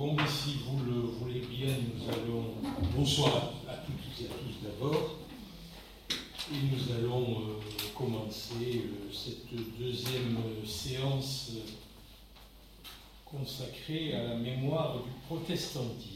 Bon, mais si vous le voulez bien, nous allons... Bonsoir à toutes et à tous d'abord. Et nous allons commencer cette deuxième séance consacrée à la mémoire du protestantisme.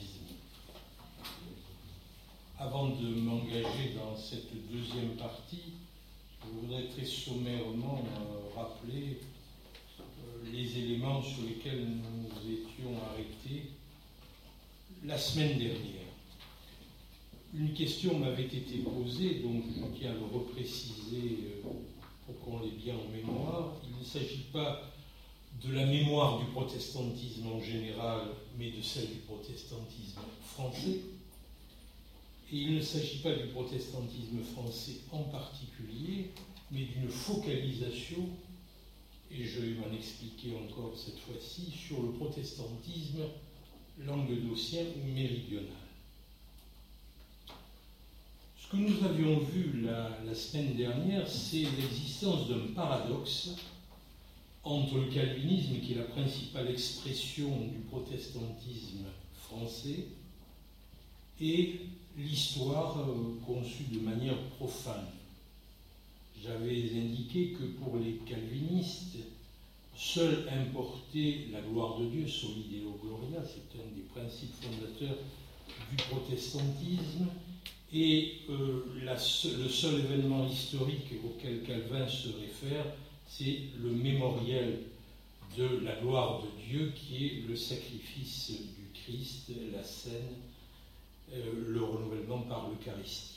Avant de m'engager dans cette deuxième partie, je voudrais très sommairement rappeler les éléments sur lesquels nous étions arrêtés la semaine dernière. Une question m'avait été posée, donc je tiens à le repréciser pour qu'on l'ait bien en mémoire. Il ne s'agit pas de la mémoire du protestantisme en général, mais de celle du protestantisme français. Et il ne s'agit pas du protestantisme français en particulier, mais d'une focalisation, et je vais m'en expliquer encore cette fois-ci, sur le protestantisme languedocien ou méridional. Ce que nous avions vu la semaine dernière, c'est l'existence d'un paradoxe entre le calvinisme, qui est la principale expression du protestantisme français, et l'histoire conçue de manière profane. J'avais indiqué que pour les calvinistes, seul importait la gloire de Dieu, soli Deo gloria, c'est un des principes fondateurs du protestantisme, et le seul événement historique auquel Calvin se réfère, c'est le mémoriel de la gloire de Dieu, qui est le sacrifice du Christ, la scène, le renouvellement par l'Eucharistie.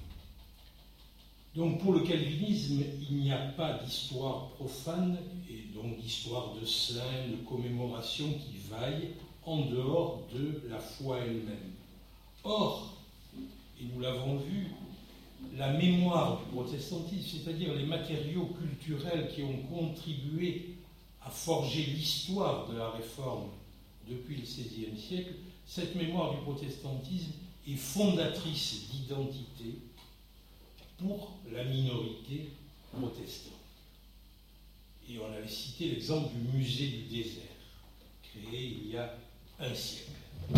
Donc pour le calvinisme, il n'y a pas d'histoire profane, et donc d'histoire de saints, de commémoration qui vaille en dehors de la foi elle-même. Or, et nous l'avons vu, la mémoire du protestantisme, c'est-à-dire les matériaux culturels qui ont contribué à forger l'histoire de la Réforme depuis le XVIe siècle, cette mémoire du protestantisme est fondatrice d'identité pour la minorité protestante. Et on avait cité l'exemple du musée du désert, créé il y a un siècle.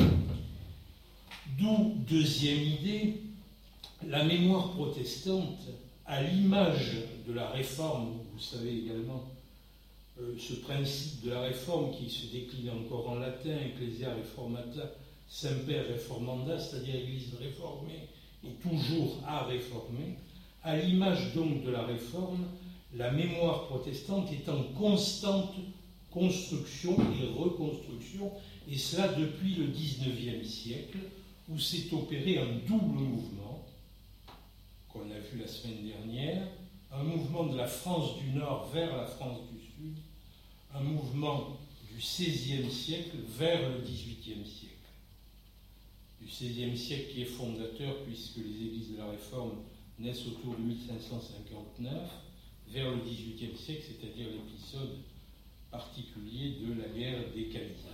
D'où, deuxième idée, la mémoire protestante, à l'image de la Réforme, vous savez également ce principe de la Réforme qui se décline encore en latin, Ecclesia Reformata, Semper Reformanda, c'est-à-dire Église réformée et toujours à réformer. À l'image donc de la Réforme, la mémoire protestante est en constante construction et reconstruction, et cela depuis le XIXe siècle, où s'est opéré un double mouvement, qu'on a vu la semaine dernière, un mouvement de la France du Nord vers la France du Sud, un mouvement du XVIe siècle vers le XVIIIe siècle. Du XVIe siècle qui est fondateur, puisque les églises de la Réforme naissent autour de 1559, vers le XVIIIe siècle, c'est-à-dire l'épisode particulier de la guerre des Camisards.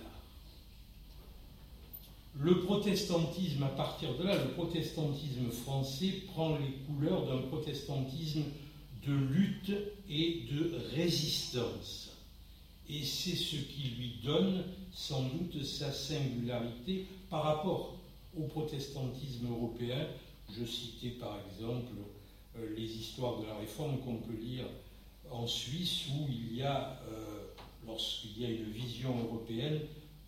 Le protestantisme, à partir de là, le protestantisme français prend les couleurs d'un protestantisme de lutte et de résistance. Et c'est ce qui lui donne sans doute sa singularité par rapport au protestantisme européen. Je citais par exemple les histoires de la Réforme qu'on peut lire en Suisse, où il y a, lorsqu'il y a une vision européenne,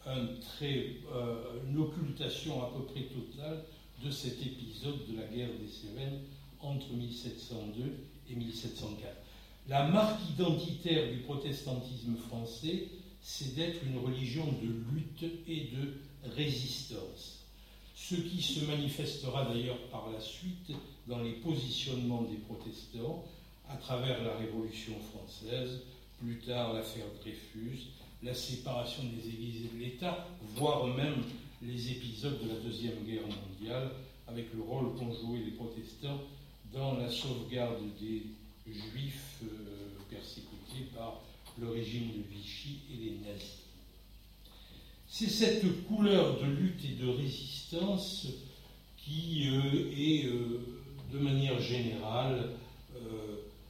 une occultation à peu près totale de cet épisode de la guerre des Cévennes entre 1702 et 1704. La marque identitaire du protestantisme français, c'est d'être une religion de lutte et de résistance. Ce qui se manifestera d'ailleurs par la suite dans les positionnements des protestants à travers la Révolution française, plus tard l'affaire Dreyfus, la séparation des églises et de l'État, voire même les épisodes de la Deuxième Guerre mondiale, avec le rôle qu'ont joué les protestants dans la sauvegarde des Juifs persécutés par le régime de Vichy et les nazis. C'est cette couleur de lutte et de résistance qui est, de manière générale,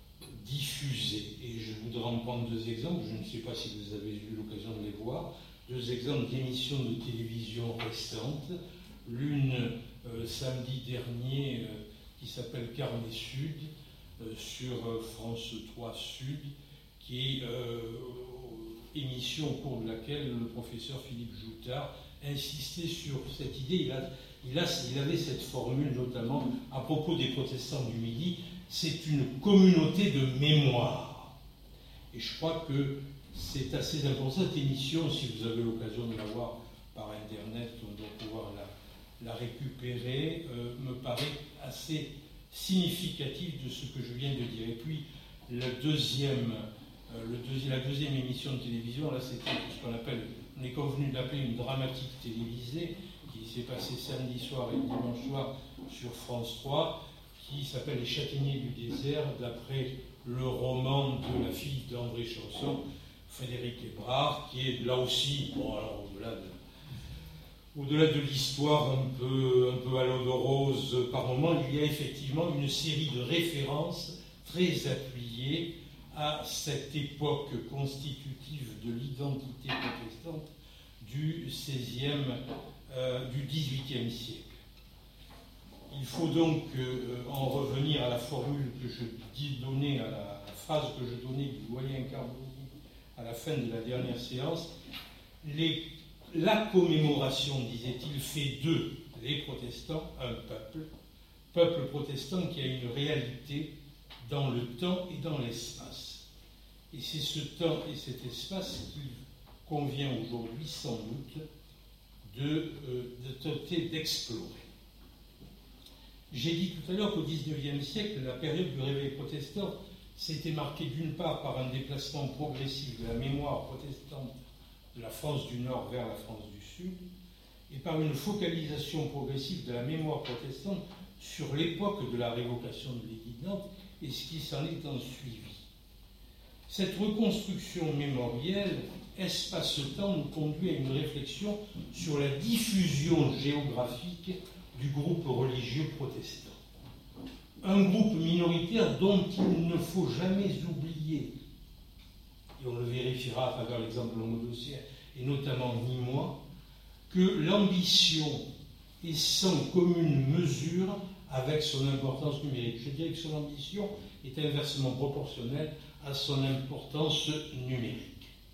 diffusée. Et je voudrais en prendre deux exemples, je ne sais pas si vous avez eu l'occasion de les voir, deux exemples d'émissions de télévision récentes. L'une samedi dernier qui s'appelle Carnet Sud sur France 3 Sud, qui est émission au cours de laquelle le professeur Philippe Joutard insistait sur cette idée. Il avait cette formule notamment à propos des protestants du Midi, c'est une communauté de mémoire. Et je crois que c'est assez important. Cette émission, si vous avez l'occasion de la voir par Internet, on doit pouvoir la récupérer, me paraît assez significatif de ce que je viens de dire. Et puis, la deuxième émission de télévision, là, c'était ce qu'on appelle, on est convenu d'appeler une dramatique télévisée, qui s'est passée samedi soir et dimanche soir sur France 3, qui s'appelle Les Châtaigniers du désert, d'après le roman de la fille d'André Chausson, Frédéric Hébrard, qui est là aussi, bon, alors au-delà de l'histoire un peu à l'eau de rose par moment, il y a effectivement une série de références très appuyées à cette époque constitutive de l'identité protestante du XVIIIe siècle. Il faut donc en revenir à la formule que je donnais, à la phrase que je donnais du doyen Carboni à la fin de la dernière séance. La commémoration, disait-il, fait d'eux, les protestants, un peuple protestant qui a une réalité dans le temps et dans l'espace. Et c'est ce temps et cet espace qu'il convient aujourd'hui, sans doute, de tenter d'explorer. J'ai dit tout à l'heure qu'au XIXe siècle, la période du réveil protestant s'était marquée d'une part par un déplacement progressif de la mémoire protestante de la France du Nord vers la France du Sud, et par une focalisation progressive de la mémoire protestante sur l'époque de la révocation de l'édit de Nantes et ce qui s'en est ensuivi. Cette reconstruction mémorielle, espace-temps, nous conduit à une réflexion sur la diffusion géographique du groupe religieux protestant. Un groupe minoritaire dont il ne faut jamais oublier, et on le vérifiera à travers l'exemple languedocien, et notamment nîmois, que l'ambition est sans commune mesure avec son importance numérique. Je dirais que son ambition est inversement proportionnelle à son importance numérique.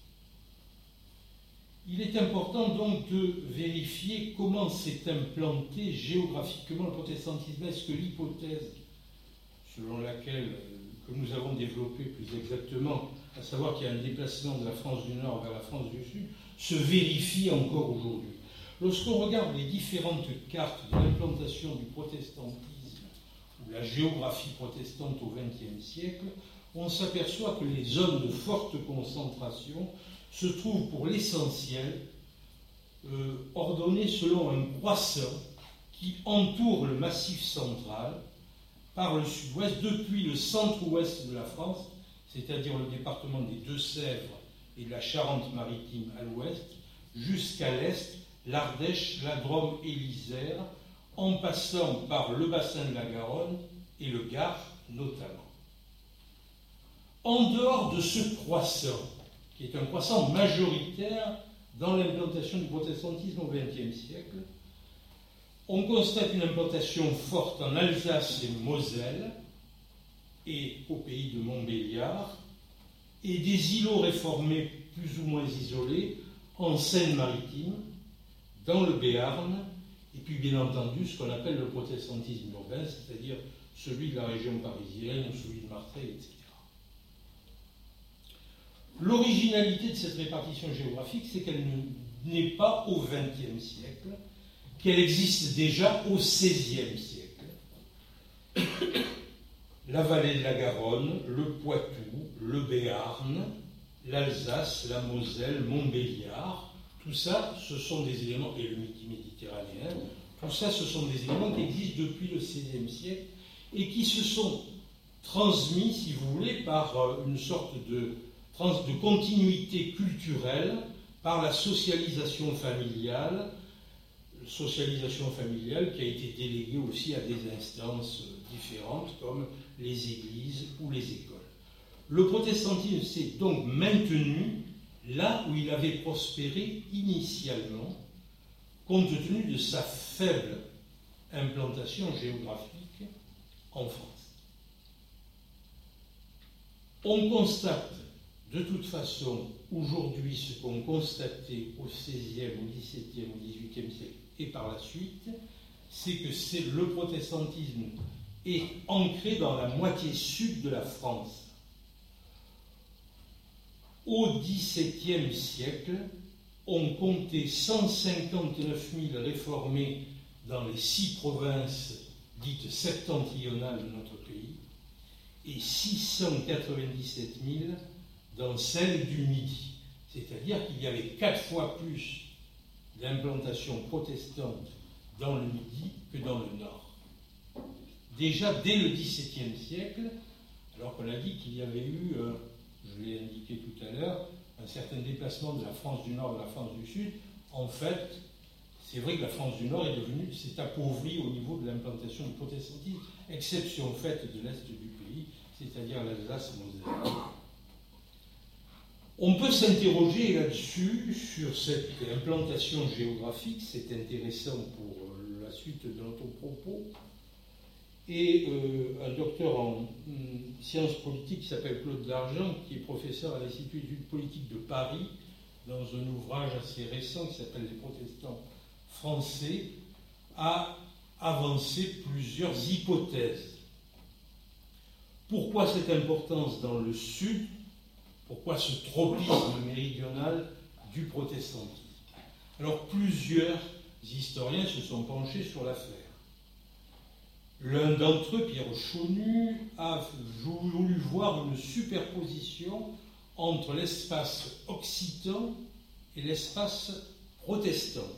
Il est important donc de vérifier comment s'est implanté géographiquement le protestantisme. Est-ce que l'hypothèse selon laquelle, que nous avons développée plus exactement, à savoir qu'il y a un déplacement de la France du Nord vers la France du Sud, se vérifie encore aujourd'hui? Lorsqu'on regarde les différentes cartes de l'implantation du protestantisme ou la géographie protestante au XXe siècle, on s'aperçoit que les zones de forte concentration se trouvent pour l'essentiel ordonnées selon un croissant qui entoure le massif central par le sud-ouest, depuis le centre-ouest de la France, c'est-à-dire le département des Deux-Sèvres et de la Charente-Maritime à l'ouest, jusqu'à l'est, l'Ardèche, la Drôme et l'Isère, en passant par le bassin de la Garonne et le Gard notamment. En dehors de ce croissant, qui est un croissant majoritaire dans l'implantation du protestantisme au XXe siècle, on constate une implantation forte en Alsace et Moselle et au pays de Montbéliard, et des îlots réformés plus ou moins isolés en Seine-Maritime, dans le Béarn, et puis bien entendu ce qu'on appelle le protestantisme urbain, c'est-à-dire celui de la région parisienne, celui de Marseille, etc. L'originalité de cette répartition géographique, c'est qu'elle n'est pas au XXe siècle, qu'elle existe déjà au XVIe siècle. La vallée de la Garonne, le Poitou, le Béarn, l'Alsace, la Moselle, Montbéliard, tout ça, ce sont des éléments, et le Midi méditerranéen, tout ça, ce sont des éléments qui existent depuis le XVIe siècle et qui se sont transmis, si vous voulez, par une sorte de continuité culturelle, par la socialisation familiale qui a été déléguée aussi à des instances différentes comme les églises ou les écoles. Le protestantisme s'est donc maintenu là où il avait prospéré initialement, compte tenu de sa faible implantation géographique en France. On constate de toute façon aujourd'hui ce qu'on constatait au XVIe, au XVIIe, au XVIIIe siècle et par la suite, c'est que le protestantisme est ancré dans la moitié sud de la France. Au XVIIe siècle, on comptait 159 000 réformés dans les 6 provinces dites septentrionales de notre pays et 697 000 dans celles du Midi. C'est-à-dire qu'il y avait 4 fois plus d'implantation protestante dans le Midi que dans le Nord. Déjà dès le XVIIe siècle, alors qu'on a dit qu'il y avait eu, je l'ai indiqué tout à l'heure, un certain déplacement de la France du Nord et de la France du Sud, en fait, c'est vrai que la France du Nord s'est appauvrie au niveau de l'implantation du protestantisme, exception faite de l'Est du pays, c'est-à-dire l'Alsace-Moselle. On peut s'interroger là-dessus, sur cette implantation géographique, c'est intéressant pour la suite de notre propos, et un docteur en sciences politiques qui s'appelle Claude Largent, qui est professeur à l'Institut d'études politiques de Paris, dans un ouvrage assez récent qui s'appelle Les protestants français, a avancé plusieurs hypothèses. Pourquoi cette importance dans le Sud? Pourquoi ce tropisme méridional du protestantisme? Alors plusieurs historiens se sont penchés sur l'affaire. L'un d'entre eux, Pierre Chaunu, a voulu voir une superposition entre l'espace occitan et l'espace protestant.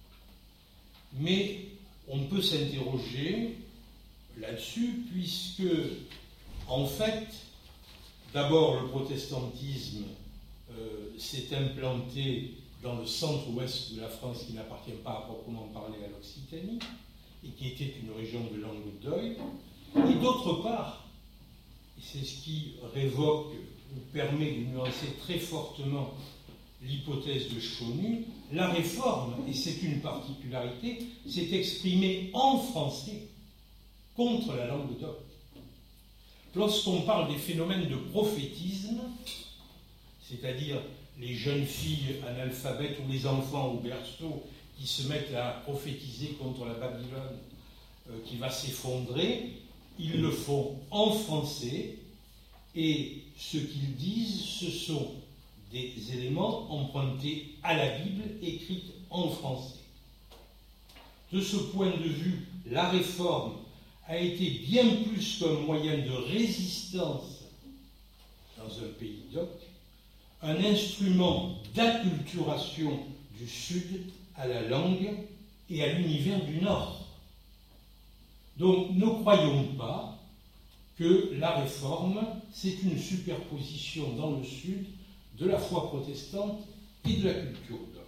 Mais on peut s'interroger là-dessus, puisque, en fait, d'abord le protestantisme s'est implanté dans le centre-ouest de la France, qui n'appartient pas à proprement parler à l'Occitanie, et qui était une région de Languedoc, et d'autre part, et c'est ce qui révoque ou permet de nuancer très fortement l'hypothèse de Chaunu, la réforme, et c'est une particularité, s'est exprimée en français contre la Languedoc. Lorsqu'on parle des phénomènes de prophétisme, c'est-à-dire les jeunes filles analphabètes ou les enfants au berceau qui se mettent à prophétiser contre la Babylone qui va s'effondrer, ils le font en français, et ce qu'ils disent, ce sont des éléments empruntés à la Bible, écrite en français. De ce point de vue, la réforme a été bien plus qu'un moyen de résistance dans un pays d'oc, un instrument d'acculturation du Sud à la langue et à l'univers du Nord. Donc ne croyons pas que la réforme, c'est une superposition dans le Sud de la foi protestante et de la culture d'oc.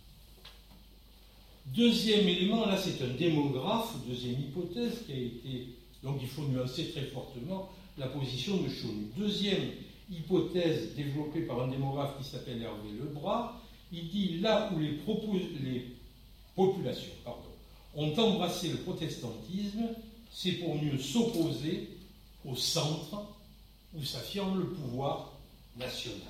Deuxième élément, là c'est un démographe, deuxième hypothèse qui a été... Donc il faut nuancer très fortement la position de Chaunu. Deuxième hypothèse développée par un démographe qui s'appelle Hervé Lebras, il dit là où les populations ont embrassé le protestantisme, c'est pour mieux s'opposer au centre où s'affirme le pouvoir national.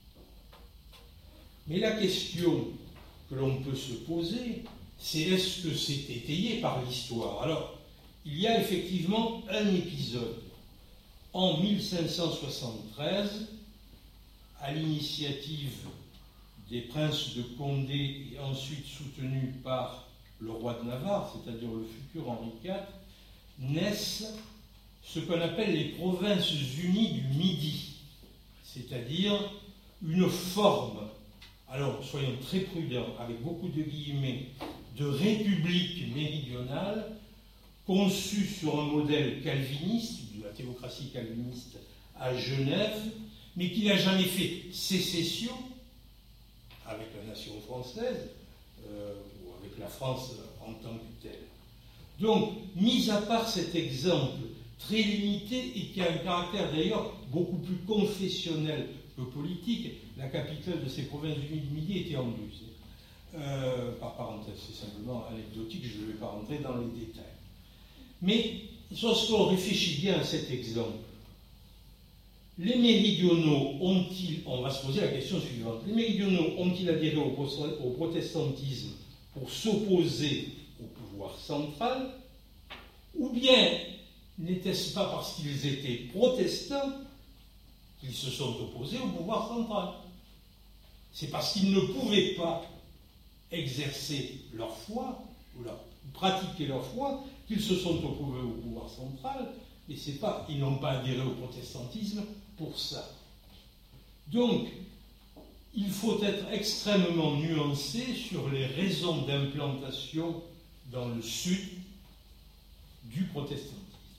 Mais la question que l'on peut se poser, c'est est-ce que c'est étayé par l'histoire? Alors, il y a effectivement un épisode. En 1573, à l'initiative des princes de Condé et ensuite soutenus par le roi de Navarre, c'est-à-dire le futur Henri IV, naissent ce qu'on appelle les provinces unies du Midi, c'est-à-dire une forme, alors soyons très prudents, avec beaucoup de guillemets, de république méridionale conçue sur un modèle calviniste, de la théocratie calviniste à Genève, mais qui n'a jamais fait sécession avec la nation française, ou avec la France en tant que telle. Donc, mis à part cet exemple très limité et qui a un caractère d'ailleurs beaucoup plus confessionnel politique, la capitale de ces provinces unies du Midi était Anduze. Par parenthèse, c'est simplement anecdotique, je ne vais pas rentrer dans les détails. Mais lorsqu'on réfléchit bien à cet exemple, les méridionaux ont-ils, on va se poser la question suivante, les méridionaux ont-ils adhéré au protestantisme pour s'opposer au pouvoir central, ou bien n'était-ce pas parce qu'ils étaient protestants qu'ils se sont opposés au pouvoir central? C'est parce qu'ils ne pouvaient pas exercer leur foi, ou pratiquer leur foi, qu'ils se sont opposés au pouvoir central, et c'est pas, ils n'ont pas adhéré au protestantisme pour ça. Donc, il faut être extrêmement nuancé sur les raisons d'implantation dans le sud du protestantisme.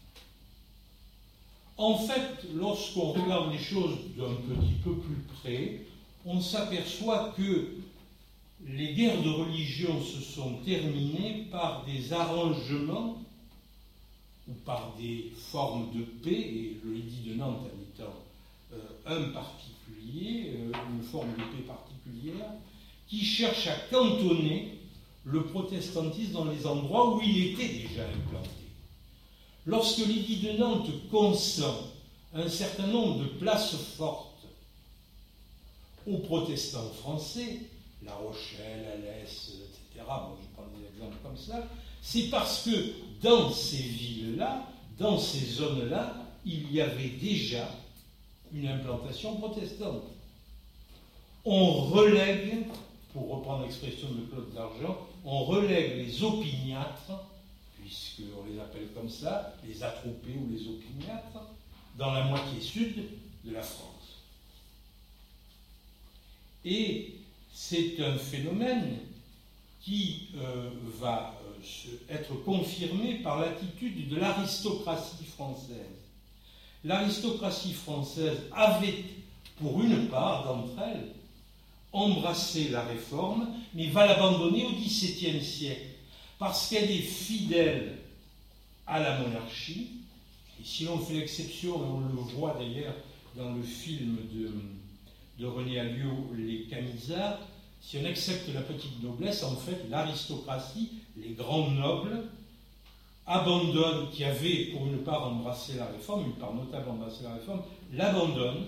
En fait, lorsqu'on regarde les choses d'un petit peu plus près, on s'aperçoit que les guerres de religion se sont terminées par des arrangements ou par des formes de paix, et le l'édit de Nantes en étant un particulier, une forme de paix particulière, qui cherche à cantonner le protestantisme dans les endroits où il était déjà implanté. Lorsque l'édit de Nantes consent un certain nombre de places fortes aux protestants français, La Rochelle, Alès, etc., bon, je prends des exemples comme ça, c'est parce que dans ces villes-là, dans ces zones-là, il y avait déjà une implantation protestante. On relègue, pour reprendre l'expression de Claude d'Argent, on relègue les opiniâtres, puisqu'on les appelle comme ça, les attroupés ou les opiniâtres, dans la moitié sud de la France. Et c'est un phénomène qui va être confirmé par l'attitude de l'aristocratie française. L'aristocratie française avait, pour une part d'entre elles, embrassé la réforme, mais va l'abandonner au XVIIe siècle, parce qu'elle est fidèle à la monarchie. Et si l'on fait l'exception, et on le voit d'ailleurs dans le film de René Alliot, Les Camisards, si on accepte la petite noblesse, en fait, l'aristocratie, les grands nobles, abandonnent, qui avaient pour une part embrassé la réforme, une part notable embrassé la réforme, l'abandonnent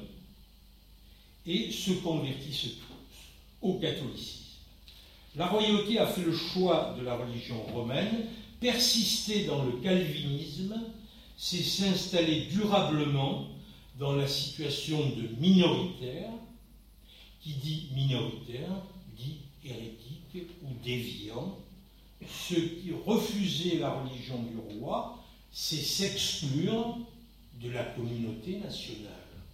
et se convertissent tous au catholicisme. La royauté a fait le choix de la religion romaine, persister dans le calvinisme, c'est s'installer durablement dans la situation de minoritaire. Qui dit minoritaire dit hérétique ou déviant. Ceux qui refusaient la religion du roi, c'est s'exclure de la communauté nationale.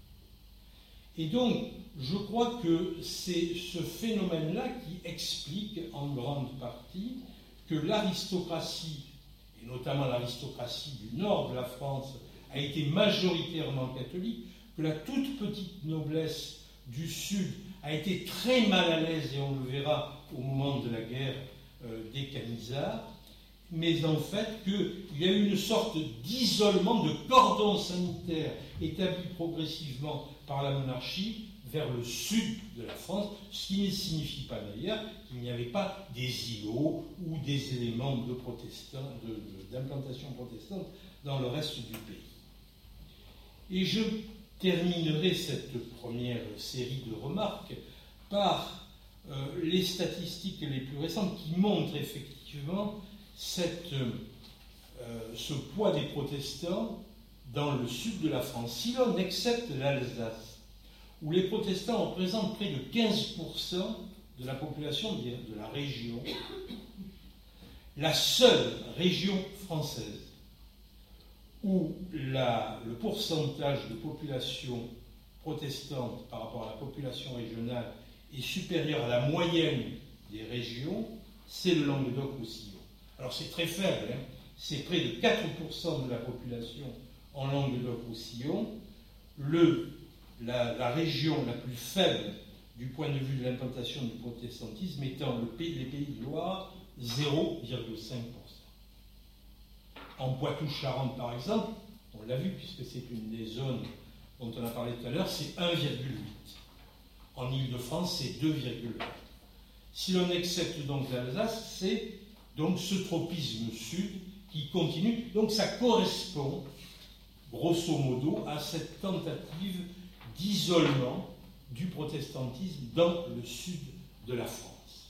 Et donc, je crois que c'est ce phénomène-là qui explique en grande partie que l'aristocratie, et notamment l'aristocratie du nord de la France, a été majoritairement catholique, que la toute petite noblesse du sud a été très mal à l'aise, et on le verra au moment de la guerre des Camisards, mais en fait qu'il y a eu une sorte d'isolement, de cordon sanitaire établi progressivement par la monarchie vers le sud de la France, ce qui ne signifie pas d'ailleurs qu'il n'y avait pas des îlots ou des éléments de d'implantation protestante dans le reste du pays. Et je terminerai cette première série de remarques par les statistiques les plus récentes qui montrent effectivement ce poids des protestants dans le sud de la France. Si l'on accepte l'Alsace, où les protestants représentent près de 15% de la population de la région, la seule région française où le pourcentage de population protestante par rapport à la population régionale est supérieur à la moyenne des régions, c'est le Languedoc-Roussillon. Alors c'est très faible, hein, c'est près de 4% de la population en Languedoc-Roussillon. La région la plus faible du point de vue de l'implantation du protestantisme étant les Pays de Loire, 0,5%. En Poitou-Charentes, par exemple, on l'a vu puisque c'est une des zones dont on a parlé tout à l'heure, c'est 1,8%. En Île-de-France, c'est 2,1. Si l'on accepte donc l'Alsace, c'est donc ce tropisme sud qui continue. Donc ça correspond, grosso modo, à cette tentative d'isolement du protestantisme dans le sud de la France.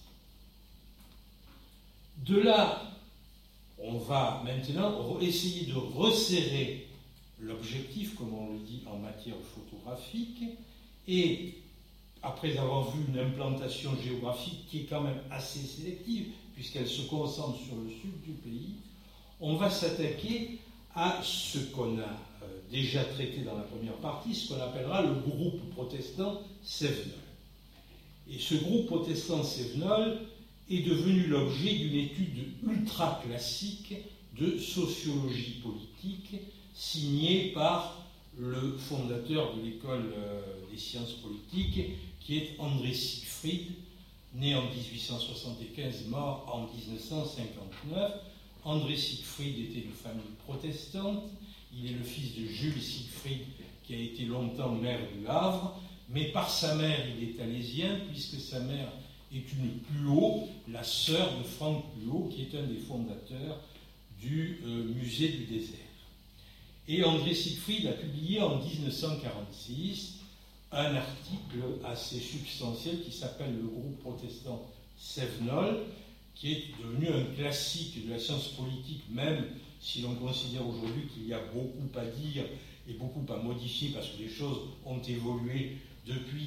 De là, on va maintenant essayer de resserrer l'objectif, comme on le dit en matière photographique, et après avoir vu une implantation géographique qui est quand même assez sélective, puisqu'elle se concentre sur le sud du pays, on va s'attaquer à ce qu'on a déjà traité dans la première partie, ce qu'on appellera le groupe protestant cévenol. Et ce groupe protestant cévenol est devenu l'objet d'une étude ultra classique de sociologie politique signée par le fondateur de l'école des sciences politiques, qui est André Siegfried, né en 1875, mort en 1959. André Siegfried était d'une famille protestante. Il est le fils de Jules Siegfried, qui a été longtemps maire du Havre, mais par sa mère, il est alésien, puisque sa mère est une Puot, la sœur de Franck Puot, qui est un des fondateurs du musée du désert. Et André Siegfried a publié en 1946 un article assez substantiel qui s'appelle le groupe protestant cévenol, qui est devenu un classique de la science politique, même si l'on considère aujourd'hui qu'il y a beaucoup à dire et beaucoup à modifier, parce que les choses ont évolué depuis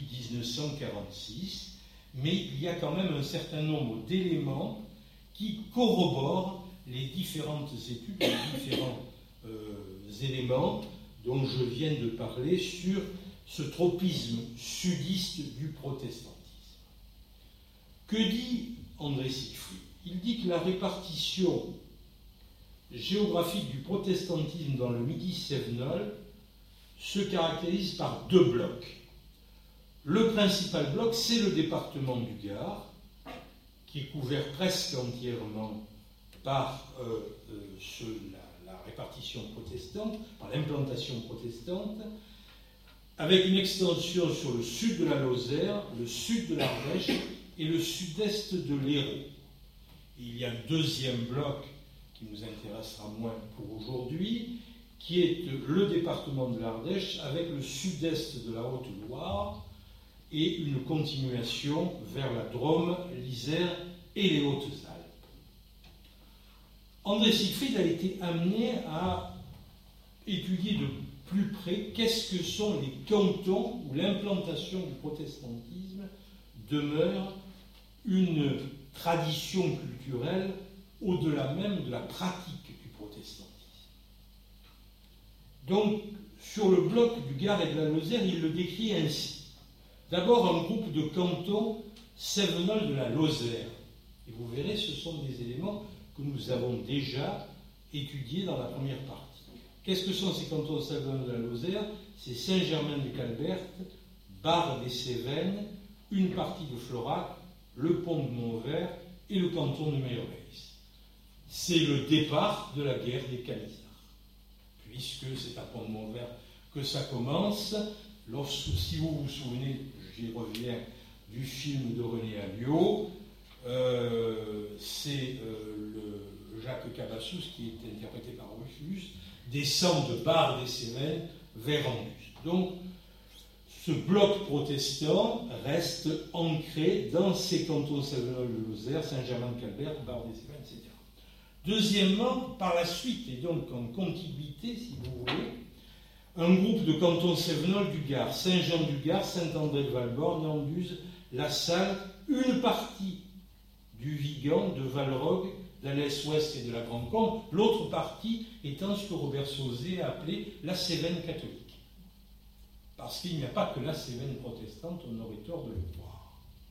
1946, mais il y a quand même un certain nombre d'éléments qui corroborent les différentes études, les différents éléments dont je viens de parler sur ce tropisme sudiste du protestantisme. Que dit André Siegfried? Il dit que la répartition géographique du protestantisme dans le Midi cévenol se caractérise par deux blocs. Le principal bloc, c'est le département du Gard, qui est couvert presque entièrement par la répartition protestante, par l'implantation protestante, avec une extension sur le sud de la Lozère, le sud de l'Ardèche et le sud-est de l'Hérault. Il y a un deuxième bloc qui nous intéressera moins pour aujourd'hui, qui est le département de l'Ardèche avec le sud-est de la Haute-Loire et une continuation vers la Drôme, l'Isère et les Hautes-Alpes. André Siegfried a été amené à étudier de plus près qu'est-ce que sont les cantons où l'implantation du protestantisme demeure une tradition culturelle au-delà même de la pratique du protestantisme. Donc, sur le bloc du Gard et de la Lozère, il le décrit ainsi. D'abord, un groupe de cantons cévenols de la Lozère. Et vous verrez, ce sont des éléments que nous avons déjà étudiés dans la première partie. Qu'est-ce que sont ces cantons cévenols de la Lozère? C'est Saint-Germain-de-Calberte, Bar des Cévennes, une partie de Florac, le pont de Montvert et le canton de Mayorais. C'est le départ de la guerre des Camisards, puisque c'est à Pont de Montvert que ça commence. Si vous vous souvenez, j'y reviens, du film de René Alliot, c'est le Jacques Cabassous, qui est interprété par Rufus, descend de Bar des Cévennes vers Angus. Donc, ce bloc protestant reste ancré dans ces cantons cévenols de Lozère, Saint-Germain-de-Calberte, Bar des Cévennes, etc. Deuxièmement, par la suite, et donc en contiguïté, si vous voulez, un groupe de cantons cévenols du Gard, Saint-Jean-du-Gard, Saint-André-de-Valborgne, Anduze, La Salle, une partie du Vigan, de Valrogue, de la Lesse-Ouest et de la Grande-Combe, l'autre partie étant ce que Robert Sauzet a appelé la Cévenne catholique. Parce qu'il n'y a pas que la Cévenne protestante, on aurait tort de le croire.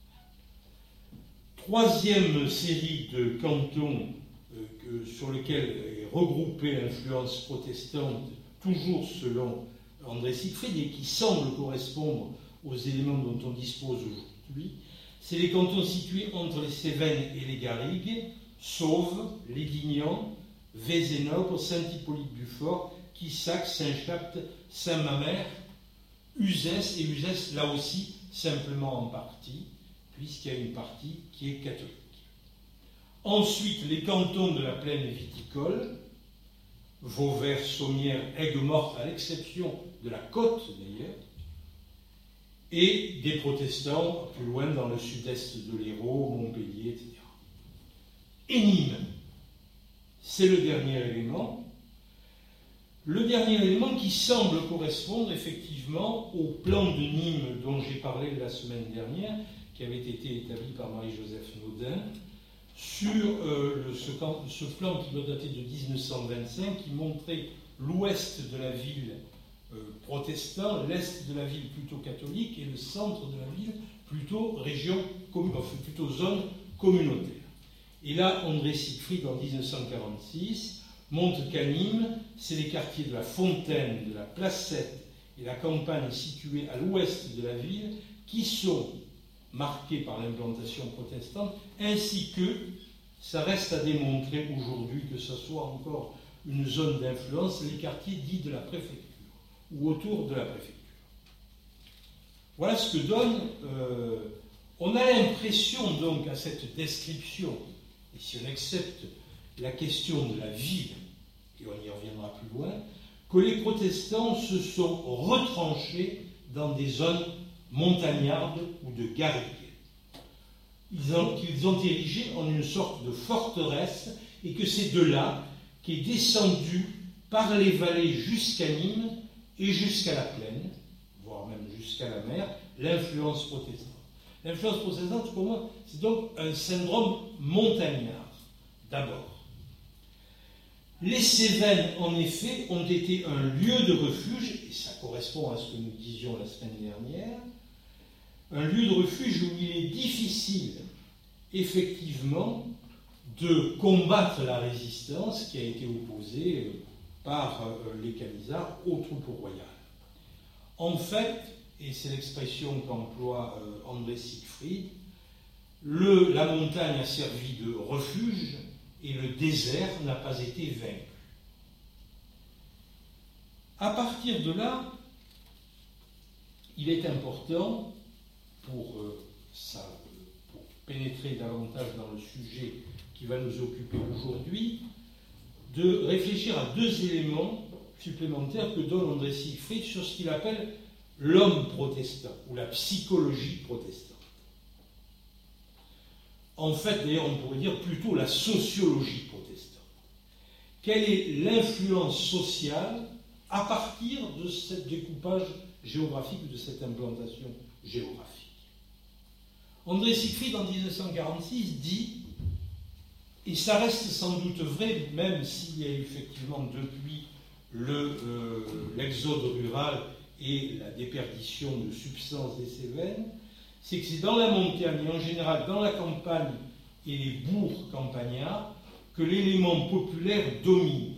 Troisième série de cantons sur lesquels est regroupée l'influence protestante, toujours selon André Siegfried, et qui semble correspondre aux éléments dont on dispose aujourd'hui, c'est les cantons situés entre les Cévennes et les Garrigues, Sauve, Lédignan, Vézénobres, Saint-Hippolyte-du-Fort, Quissac, Saint-Chapt, Saint-Mamère, Uzès, et Uzès, là aussi, simplement en partie, puisqu'il y a une partie qui est catholique. Ensuite, les cantons de la plaine viticole, Vauvert, Sommières, Aigues-Mortes, à l'exception de la côte d'ailleurs, et des protestants plus loin dans le sud-est de l'Hérault, Montpellier, etc. Et Nîmes, c'est le dernier élément. Le dernier élément qui semble correspondre effectivement au plan de Nîmes dont j'ai parlé la semaine dernière, qui avait été établi par Marie-Joseph Naudin, sur ce plan qui doit dater de 1925, qui montrait l'ouest de la ville protestant, l'est de la ville plutôt catholique et le centre de la ville plutôt plutôt zone communautaire. Et là, André Siegfried, en 1946, montre qu'à Nîmes, c'est les quartiers de la Fontaine, de la Placette et la campagne située à l'ouest de la ville qui sont marqués par l'implantation protestante, ainsi que, ça reste à démontrer aujourd'hui que ce soit encore une zone d'influence, les quartiers dits de la préfecture, ou autour de la préfecture. Voilà ce que donne... on a l'impression donc à cette description, et si on accepte la question de la ville, et on y reviendra plus loin, que les protestants se sont retranchés dans des zones montagnardes ou de garrigues. Qu'ils ont érigé en une sorte de forteresse, et que c'est de là qu'est descendu par les vallées jusqu'à Nîmes et jusqu'à la plaine, voire même jusqu'à la mer, l'influence protestante. L'influence protestante, pour moi, c'est donc un syndrome montagnard, d'abord. Les Cévennes, en effet, ont été un lieu de refuge, et ça correspond à ce que nous disions la semaine dernière, un lieu de refuge où il est difficile, effectivement, de combattre la résistance qui a été opposée par les Camisards aux troupes royales. En fait, et c'est l'expression qu'emploie André Siegfried, la montagne a servi de refuge et le désert n'a pas été vaincu. À partir de là, il est important, pour pénétrer davantage dans le sujet qui va nous occuper aujourd'hui, de réfléchir à deux éléments supplémentaires que donne André Siegfried sur ce qu'il appelle l'homme protestant, ou la psychologie protestante. En fait, d'ailleurs, on pourrait dire plutôt la sociologie protestante. Quelle est l'influence sociale à partir de ce découpage géographique, de cette implantation géographique? André Siegfried, en 1946, dit, et ça reste sans doute vrai, même s'il y a eu effectivement depuis l'exode rural et la déperdition de substances des Cévennes, c'est que c'est dans la montagne, et en général dans la campagne et les bourgs campagnards, que l'élément populaire domine.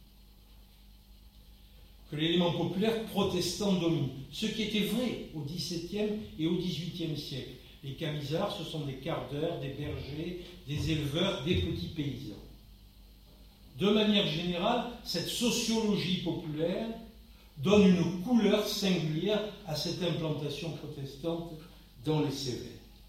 Que l'élément populaire protestant domine. Ce qui était vrai au XVIIe et au XVIIIe siècle. Les Camisards, ce sont des cardeurs, des bergers, des éleveurs, des petits paysans. De manière générale, cette sociologie populaire donne une couleur singulière à cette implantation protestante dans les Cévennes.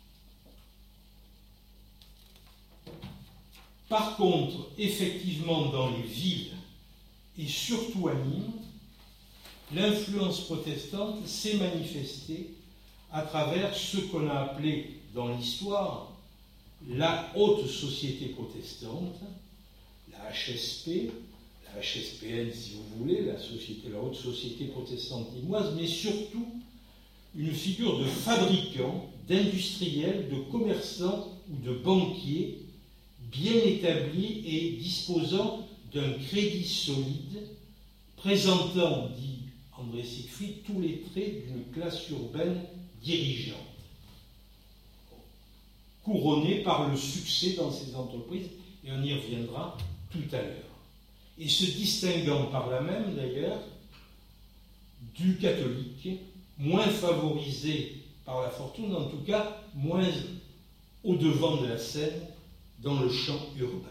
Par contre, effectivement, dans les villes, et surtout à Nîmes, l'influence protestante s'est manifestée à travers ce qu'on a appelé dans l'histoire la haute société protestante, la HSP, la HSPN si vous voulez, la haute société protestante nîmoise, mais surtout une figure de fabricant, d'industriel, de commerçant ou de banquier bien établi et disposant d'un crédit solide, présentant, dit André Siegfried, tous les traits d'une classe urbaine dirigeante, couronnée par le succès dans ses entreprises, et on y reviendra tout à l'heure, et se distinguant par là même d'ailleurs du catholique, moins favorisé par la fortune, en tout cas moins au devant de la scène dans le champ urbain.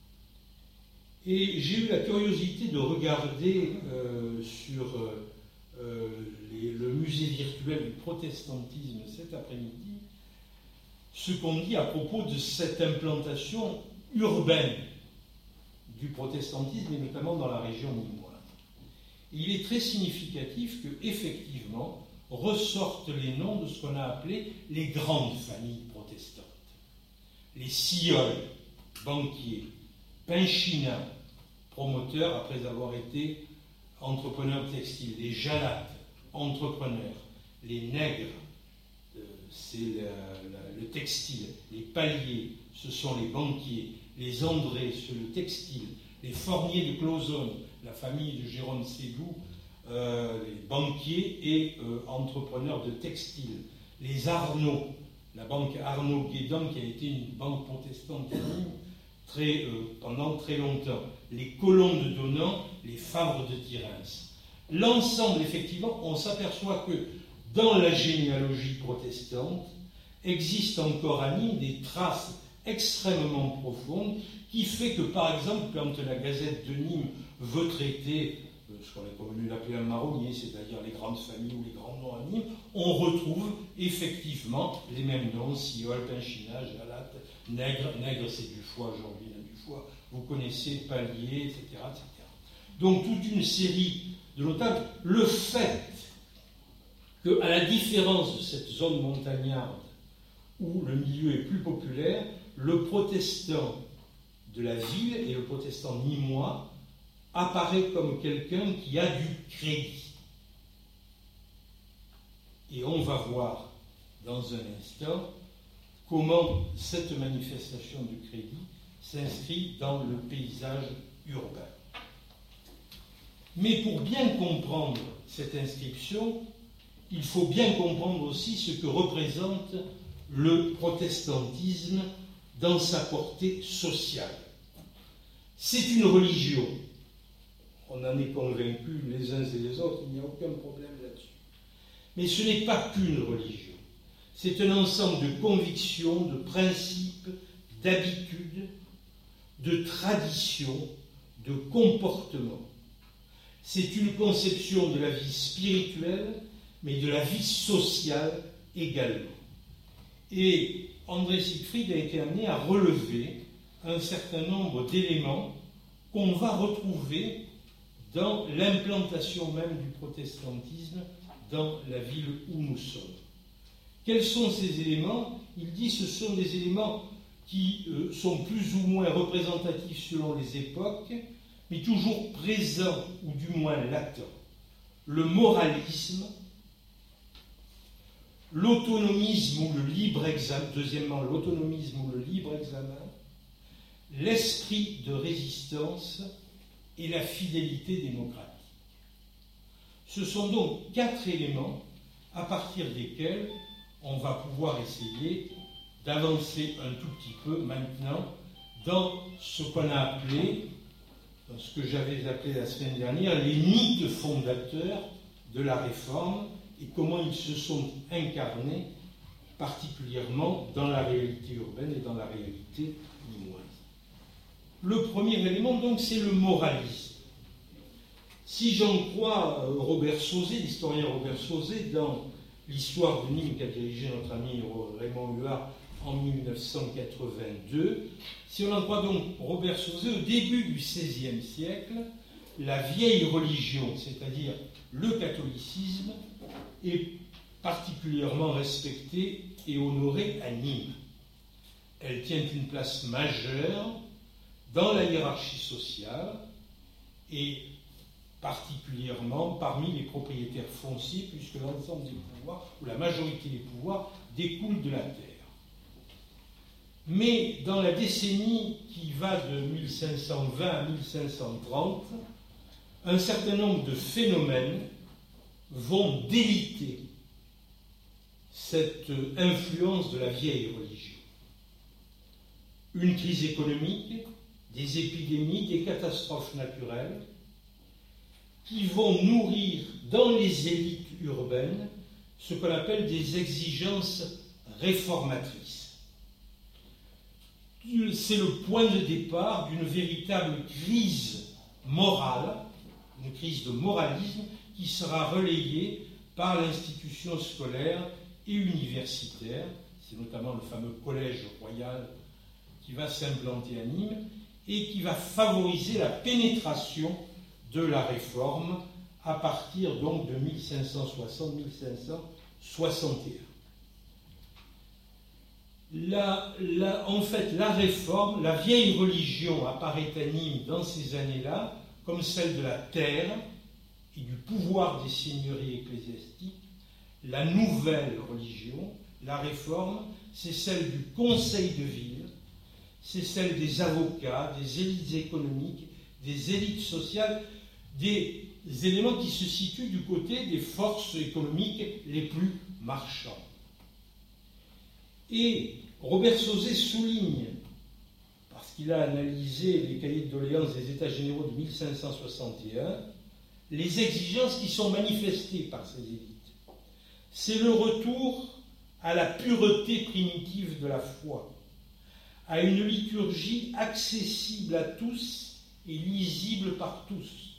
Et j'ai eu la curiosité de regarder sur le musée virtuel du protestantisme cet après-midi, ce qu'on dit à propos de cette implantation urbaine du protestantisme, et notamment dans la région nîmoise. Il est très significatif que, effectivement, ressortent les noms de ce qu'on a appelé les grandes familles protestantes. Les Siolle, banquiers, Pinchina, promoteurs après avoir été entrepreneurs textiles, les Jalatte, entrepreneurs, les Nègres, c'est le textile, les Palliers, ce sont les banquiers, les André, c'est le textile, les Fournier de Clauzonne, la famille de Jérôme Sédou, les banquiers et entrepreneurs de textile, les Arnaud, la banque Arnaud-Guédon qui a été une banque protestante pendant très longtemps, les Colons de Donnan, les Favre de Thyrens. L'ensemble, effectivement, on s'aperçoit que dans la généalogie protestante existent encore à Nîmes des traces extrêmement profondes qui fait que, par exemple, quand la Gazette de Nîmes veut traiter ce qu'on est convenu d'appeler un marronnier, c'est-à-dire les grandes familles ou les grands noms à Nîmes, on retrouve effectivement les mêmes noms, Siolle, Pinchina, Jalatte, Nègre c'est du foie, Jean-Vilain du foie, vous connaissez Pallier, etc., etc. Donc toute une série de notables. Le fait qu'à la différence de cette zone montagnarde où le milieu est plus populaire, le protestant de la ville et le protestant nîmois apparaît comme quelqu'un qui a du crédit. Et on va voir dans un instant comment cette manifestation du crédit s'inscrit dans le paysage urbain. Mais pour bien comprendre cette inscription, il faut bien comprendre aussi ce que représente le protestantisme dans sa portée sociale. C'est une religion. On en est convaincus les uns et les autres, il n'y a aucun problème là-dessus. Mais ce n'est pas qu'une religion. C'est un ensemble de convictions, de principes, d'habitudes, de traditions, de comportements. C'est une conception de la vie spirituelle, mais de la vie sociale également. Et André Siegfried a été amené à relever un certain nombre d'éléments qu'on va retrouver dans l'implantation même du protestantisme dans la ville où nous sommes. Quels sont ces éléments? Il dit que ce sont des éléments qui sont plus ou moins représentatifs selon les époques, mais toujours présents ou du moins latents. Le moralisme, l'autonomisme ou le libre examen, deuxièmement l'autonomisme ou le libre examen, l'esprit de résistance et la fidélité démocratique. Ce sont donc 4 éléments à partir desquels on va pouvoir essayer d'avancer un tout petit peu maintenant dans ce qu'on a appelé, dans ce que j'avais appelé la semaine dernière, les mythes fondateurs de la Réforme et comment ils se sont incarnés particulièrement dans la réalité urbaine et dans la réalité nîmoise. Le premier élément, donc, c'est le moralisme. Si j'en crois Robert Sauzet, l'historien Robert Sauzet, dans l'histoire de Nîmes qu'a dirigé notre ami Raymond Huard en 1982, si on en croit donc Robert Sauzet, au début du XVIe siècle, la vieille religion, c'est-à-dire le catholicisme, est particulièrement respectée et honorée à Nîmes. Elle tient une place majeure dans la hiérarchie sociale et particulièrement parmi les propriétaires fonciers, puisque l'ensemble des pouvoirs, ou la majorité des pouvoirs, découlent de la terre. Mais dans la décennie qui va de 1520 à 1530, un certain nombre de phénomènes vont déliter cette influence de la vieille religion. Une crise économique, des épidémies, des catastrophes naturelles, qui vont nourrir dans les élites urbaines ce qu'on appelle des exigences réformatrices. C'est le point de départ d'une véritable crise morale, une crise de moralisme qui sera relayée par l'institution scolaire et universitaire. C'est notamment le fameux collège royal qui va s'implanter à Nîmes et qui va favoriser la pénétration de la réforme à partir donc de 1560-1561. En fait, la réforme, la vieille religion apparaît à Nîmes dans ces années-là comme celle de la terre et du pouvoir des seigneuries ecclésiastiques. La nouvelle religion, la réforme, c'est celle du conseil de ville, c'est celle des avocats, des élites économiques, des élites sociales, des éléments qui se situent du côté des forces économiques les plus marchandes. Et Robert Sauzet souligne, parce qu'il a analysé les cahiers de doléances des États généraux de 1561, les exigences qui sont manifestées par ces élites. C'est le retour à la pureté primitive de la foi, à une liturgie accessible à tous et lisible par tous.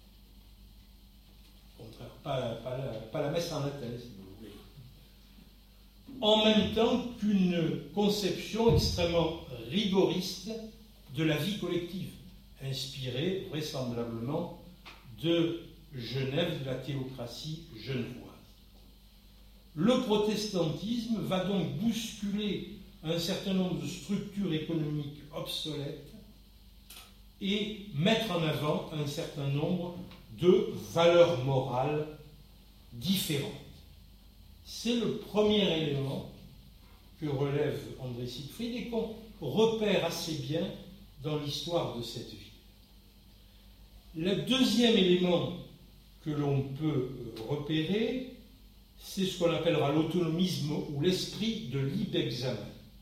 Au contraire, pas la messe en latin, si vous voulez. En même temps qu'une conception extrêmement rigoriste de la vie collective, inspirée vraisemblablement de Genève, de la théocratie genevoise. Le protestantisme va donc bousculer un certain nombre de structures économiques obsolètes et mettre en avant un certain nombre de valeurs morales différentes. C'est le premier élément que relève André Siegfried et qu'on repère assez bien dans l'histoire de cette ville. Le deuxième élément que l'on peut repérer, c'est ce qu'on appellera l'autonomisme ou l'esprit de libre examen.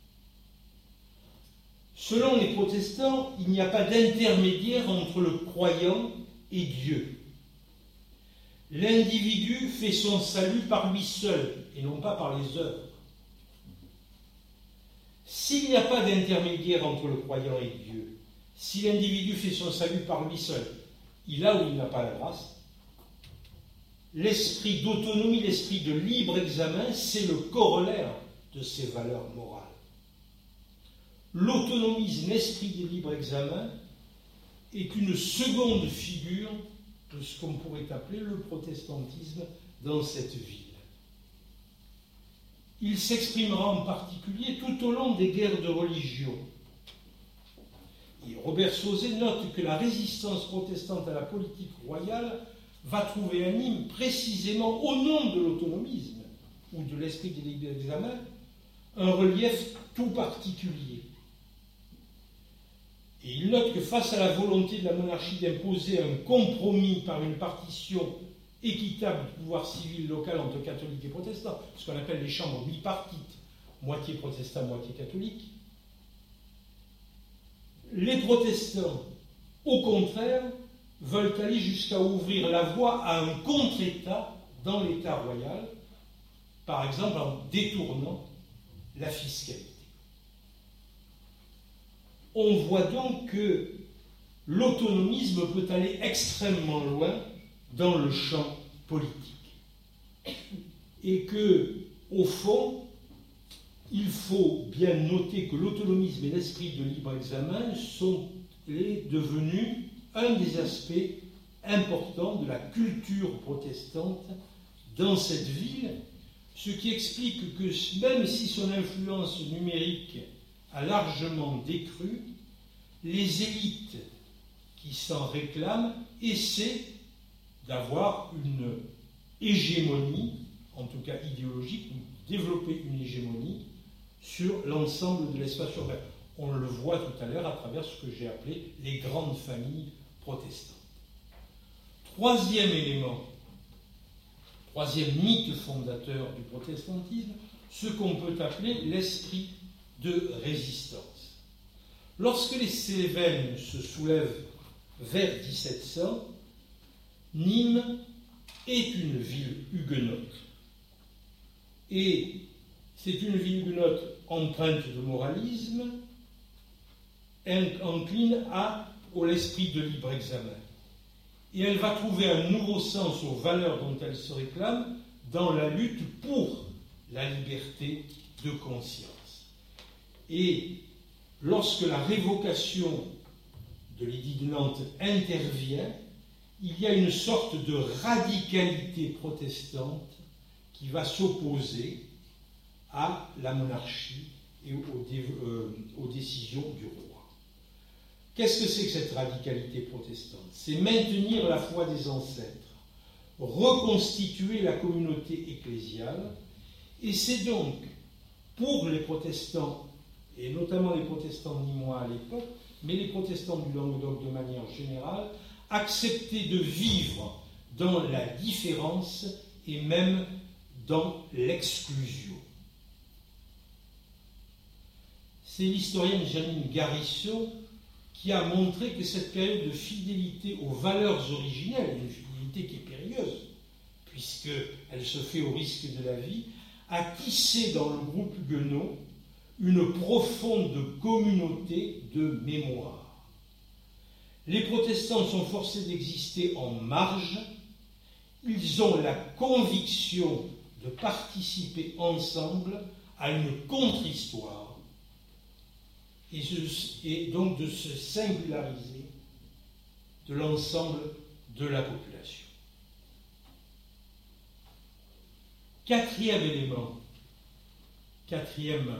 Selon les protestants, il n'y a pas d'intermédiaire entre le croyant et Dieu. L'individu fait son salut par lui seul et non pas par les œuvres. S'il n'y a pas d'intermédiaire entre le croyant et Dieu, si l'individu fait son salut par lui seul, il a ou il n'a pas la grâce. L'esprit d'autonomie, l'esprit de libre examen, c'est le corollaire de ces valeurs morales. L'autonomisme, l'esprit de libre examen, est une seconde figure de ce qu'on pourrait appeler le protestantisme dans cette ville. Il s'exprimera en particulier tout au long des guerres de religion. Et Robert Sauzet note que la résistance protestante à la politique royale va trouver à Nîmes, précisément au nom de l'autonomisme ou de l'esprit de libre examen, un relief tout particulier. Et il note que face à la volonté de la monarchie d'imposer un compromis par une partition équitable du pouvoir civil local entre catholiques et protestants, ce qu'on appelle les chambres bipartites, moitié protestants, moitié catholiques, les protestants, au contraire, veulent aller jusqu'à ouvrir la voie à un contre-État dans l'État royal, par exemple en détournant la fiscalité. On voit donc que l'autonomisme peut aller extrêmement loin dans le champ politique. Et que, au fond, il faut bien noter que l'autonomisme et l'esprit de libre examen sont devenus un des aspects importants de la culture protestante dans cette ville, ce qui explique que même si son influence numérique a largement décru, les élites qui s'en réclament essaient d'avoir une hégémonie, en tout cas idéologique, ou développer une hégémonie sur l'ensemble de l'espace urbain. On le voit tout à l'heure à travers ce que j'ai appelé les grandes familles protestantes. Troisième élément, troisième mythe fondateur du protestantisme, ce qu'on peut appeler l'esprit de résistance. Lorsque les Cévennes se soulèvent vers 1700, Nîmes est une ville huguenote. Et c'est une ville huguenote empreinte de moralisme, encline à l'esprit de libre examen. et elle va trouver un nouveau sens aux valeurs dont elle se réclame dans la lutte pour la liberté de conscience. Et lorsque la révocation de l'édit de Nantes intervient, il y a une sorte de radicalité protestante qui va s'opposer à la monarchie et aux décisions du roi. Qu'est-ce que c'est que cette radicalité protestante? C'est maintenir la foi des ancêtres, reconstituer la communauté ecclésiale, et c'est donc, pour les protestants, et notamment les protestants nîmois à l'époque, mais les protestants du Languedoc de manière générale, accepter de vivre dans la différence et même dans l'exclusion. C'est l'historienne Janine Garisseau qui a montré que cette période de fidélité aux valeurs originelles, une fidélité qui est périlleuse, puisqu'elle se fait au risque de la vie, a tissé dans le groupe huguenot une profonde communauté de mémoire. Les protestants sont forcés d'exister en marge, ils ont la conviction de participer ensemble à une contre-histoire et donc de se singulariser de l'ensemble de la population. Quatrième élément, quatrième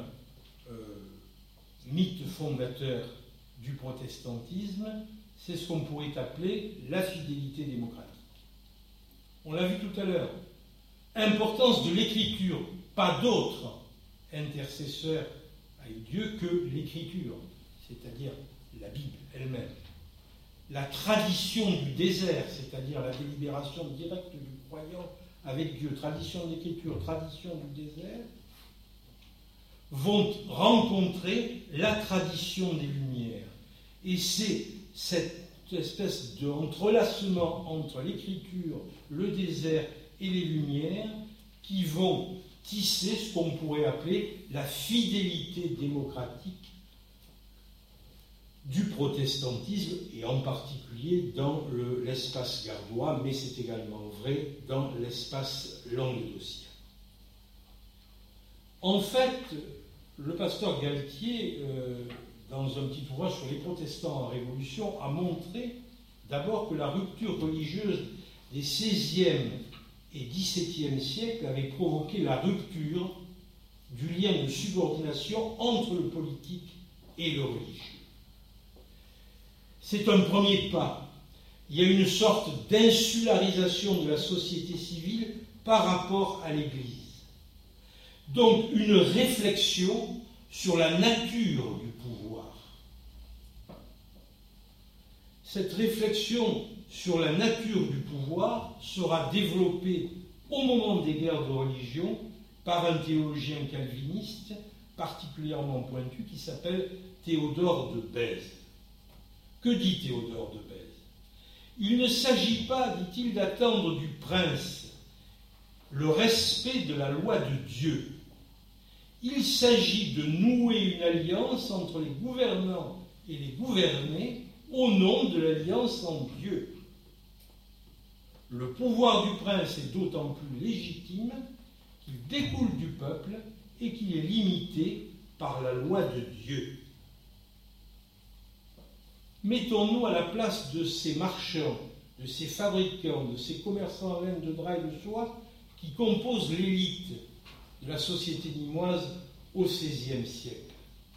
mythe fondateur du protestantisme, c'est ce qu'on pourrait appeler la fidélité démocratique. On l'a vu tout à l'heure. Importance de l'écriture, pas d'autre intercesseur avec Dieu que l'écriture, c'est-à-dire la Bible elle-même. La tradition du désert, c'est-à-dire la délibération directe du croyant avec Dieu, tradition de l'écriture, tradition du désert, vont rencontrer la tradition des Lumières. Et c'est cette espèce d'entrelacement entre l'écriture, le désert et les Lumières qui vont tisser ce qu'on pourrait appeler la fidélité démocratique du protestantisme, et en particulier dans l'espace gardois, mais c'est également vrai dans l'espace languedocien. En fait, le pasteur Galtier, dans un petit ouvrage sur les protestants en Révolution, a montré d'abord que la rupture religieuse des XVIe et XVIIe siècles avait provoqué la rupture du lien de subordination entre le politique et le religieux. C'est un premier pas. Il y a une sorte d'insularisation de la société civile par rapport à l'Église. Donc une réflexion sur la nature du pouvoir. Cette réflexion sur la nature du pouvoir sera développée au moment des guerres de religion par un théologien calviniste particulièrement pointu qui s'appelle Théodore de Bèze. Que dit Théodore de Bèze? Il ne s'agit pas, dit-il, d'attendre du prince le respect de la loi de Dieu. Il s'agit de nouer une alliance entre les gouvernants et les gouvernés au nom de l'alliance en Dieu. Le pouvoir du prince est d'autant plus légitime qu'il découle du peuple et qu'il est limité par la loi de Dieu. Mettons-nous à la place de ces marchands, de ces fabricants, de ces commerçants en laine de drap et de soie qui composent l'élite de la société nîmoise au XVIe siècle.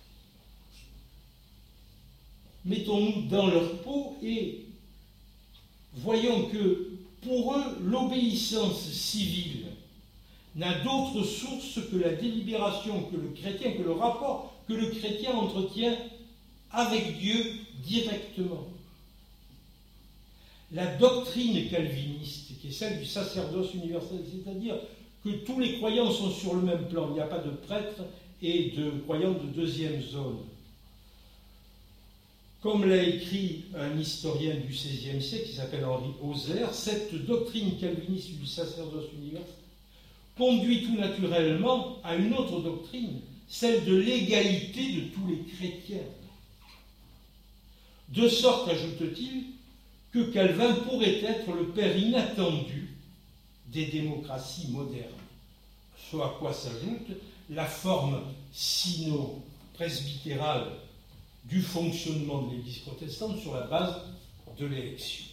Mettons-nous dans leur peau et voyons que pour eux, l'obéissance civile n'a d'autre source que la délibération que le rapport que le chrétien entretient avec Dieu directement. La doctrine calviniste, qui est celle du sacerdoce universel, c'est-à-dire que tous les croyants sont sur le même plan, il n'y a pas de prêtres et de croyants de deuxième zone. Comme l'a écrit un historien du XVIe siècle qui s'appelle Henri Hauser, cette doctrine calviniste du sacerdoce universel conduit tout naturellement à une autre doctrine, celle de l'égalité de tous les chrétiens. De sorte, ajoute-t-il, que Calvin pourrait être le père inattendu des démocraties modernes. Ce à quoi s'ajoute la forme sino-presbytérale du fonctionnement de l'Église protestante sur la base de l'élection.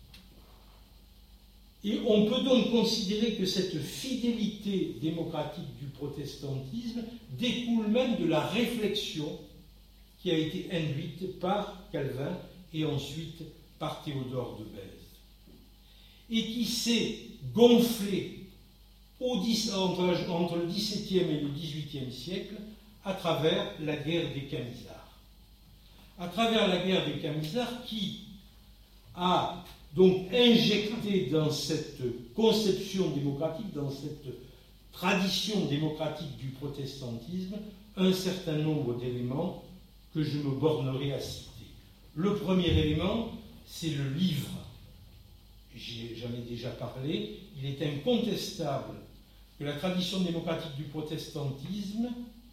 Et on peut donc considérer que cette fidélité démocratique du protestantisme découle même de la réflexion qui a été induite par Calvin et ensuite par Théodore de Bèze, et qui s'est gonflée entre le XVIIe et le XVIIIe siècle à travers la guerre des Camisards. À travers la guerre des Camisards qui a donc injecté dans cette conception démocratique, dans cette tradition démocratique du protestantisme, un certain nombre d'éléments que je me bornerai à citer. Le premier élément, c'est le livre. J'en ai déjà parlé. Il est incontestable que la tradition démocratique du protestantisme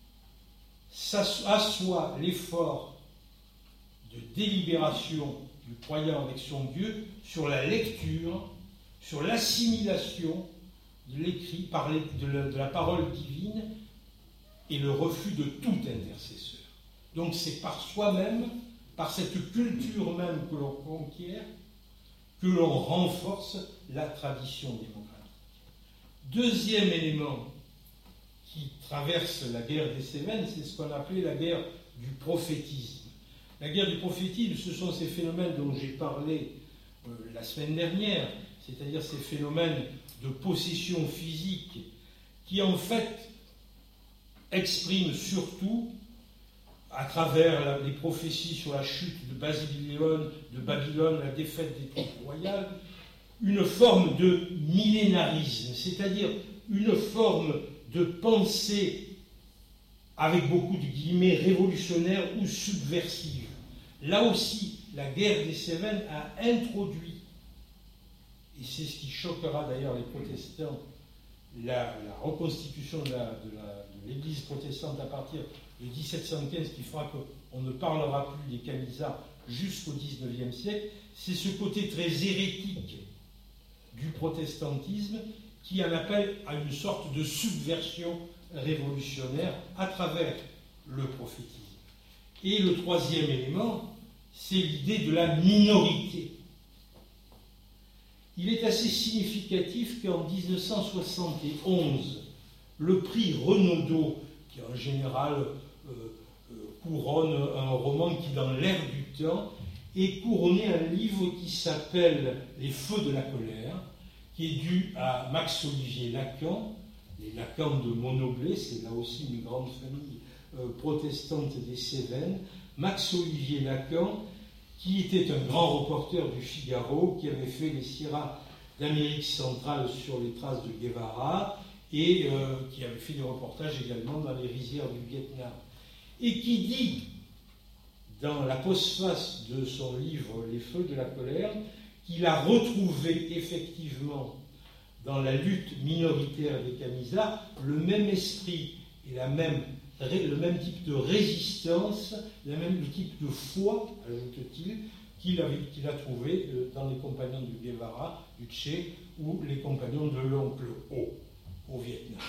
assoit l'effort de délibération du croyant avec son Dieu sur la lecture, sur l'assimilation de l'écrit, de la parole divine et le refus de tout intercesseur. Donc c'est par soi-même, par cette culture même que l'on conquiert, que l'on renforce la tradition démocratique. Deuxième élément qui traverse la guerre des Cévennes, c'est ce qu'on appelait la guerre du prophétisme. La guerre du prophétisme, ce sont ces phénomènes dont j'ai parlé la semaine dernière, c'est-à-dire ces phénomènes de possession physique qui en fait expriment surtout, à travers les prophéties sur la chute de Babylone, la défaite des troupes royales, une forme de millénarisme, c'est-à-dire une forme de pensée avec beaucoup de guillemets révolutionnaire ou subversive. Là aussi, la guerre des Cévennes a introduit, et c'est ce qui choquera d'ailleurs les protestants, la reconstitution de l'Église protestante à partir de 1715, qui fera qu'on ne parlera plus des Camisards jusqu'au XIXe siècle, c'est ce côté très hérétique du protestantisme qui en appelle à une sorte de subversion révolutionnaire à travers le prophétisme. Et le troisième élément, c'est l'idée de la minorité. Il est assez significatif qu'en 1971, le prix Renaudot, qui en général couronne un roman qui est dans l'air du temps, ait couronné un livre qui s'appelle Les Feux de la colère, qui est dû à Max-Olivier Lacan. Les Lacan de Monoblet, c'est là aussi une grande famille protestante des Cévennes. Max-Olivier Lacan, qui était un grand reporter du Figaro, qui avait fait les Sierras d'Amérique centrale sur les traces de Guevara, et qui avait fait des reportages également dans les rizières du Vietnam. Et qui dit, dans la postface de son livre Les Feux de la colère, qu'il a retrouvé effectivement dans la lutte minoritaire des Camisards le même esprit et le même type de résistance, le même type de foi, ajoute-t-il, qu'il a trouvé dans les compagnons du Guevara, du Che, ou les compagnons de l'oncle Ho au Vietnam.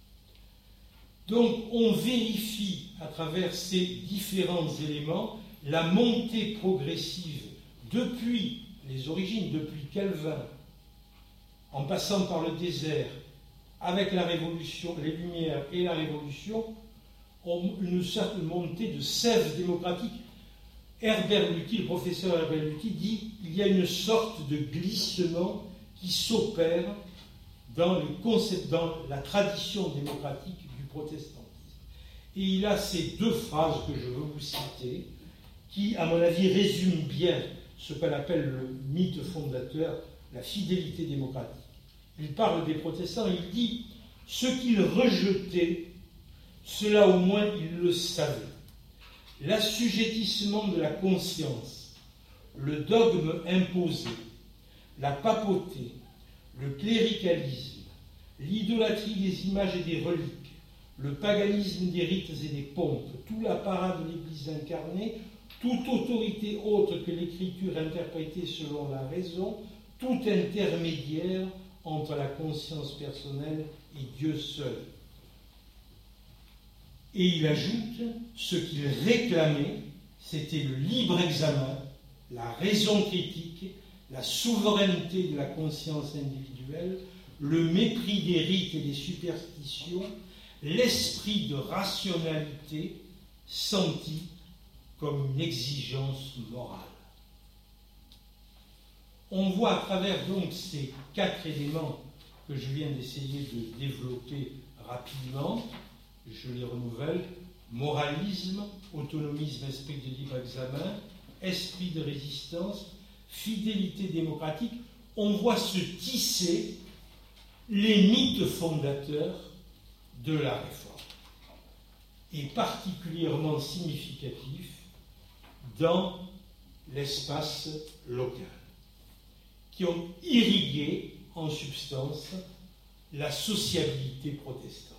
Donc on vérifie à travers ces différents éléments la montée progressive depuis les origines, depuis Calvin, en passant par le désert, avec la Révolution, les Lumières et la Révolution, une certaine montée de sève démocratique. Herbert Lutti, le professeur Herbert Lutti, dit qu'il y a une sorte de glissement qui s'opère dans la tradition démocratique du protestantisme. Et il a ces deux phrases que je veux vous citer, qui, à mon avis, résument bien ce qu'on appelle le mythe fondateur, la fidélité démocratique. Il parle des protestants et il dit « Ce qu'ils rejetaient, cela au moins ils le savaient. L'assujettissement de la conscience, le dogme imposé, la papauté, le cléricalisme, l'idolâtrie des images et des reliques, le paganisme des rites et des pompes, tout l'apparat de l'Église incarnée toute autorité autre que l'écriture interprétée selon la raison, tout intermédiaire entre la conscience personnelle et Dieu seul. Et il ajoute, ce qu'il réclamait, c'était le libre examen, la raison critique, la souveraineté de la conscience individuelle, le mépris des rites et des superstitions, l'esprit de rationalité senti comme une exigence morale. On voit à travers donc ces 4 éléments que je viens d'essayer de développer rapidement, je les renouvelle: moralisme, autonomisme, esprit de libre examen, esprit de résistance, fidélité démocratique. On voit se tisser les mythes fondateurs de la réforme, et particulièrement significatif dans l'espace local, qui ont irrigué en substance la sociabilité protestante.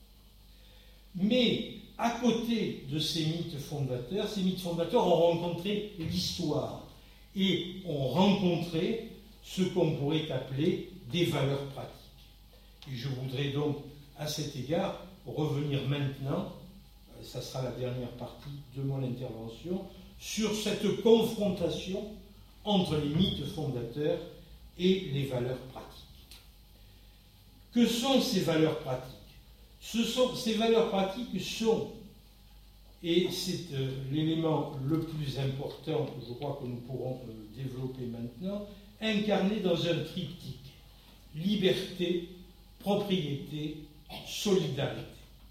Mais à côté de ces mythes fondateurs ont rencontré l'histoire et ont rencontré ce qu'on pourrait appeler des valeurs pratiques. Et je voudrais donc, à cet égard, revenir maintenant, ça sera la dernière partie de mon intervention, sur cette confrontation entre les mythes fondateurs et les valeurs pratiques. Que sont ces valeurs pratiques ? Ces valeurs pratiques sont, et c'est l'élément le plus important, je crois que nous pourrons développer maintenant, incarnées dans un triptyque: liberté, propriété, solidarité.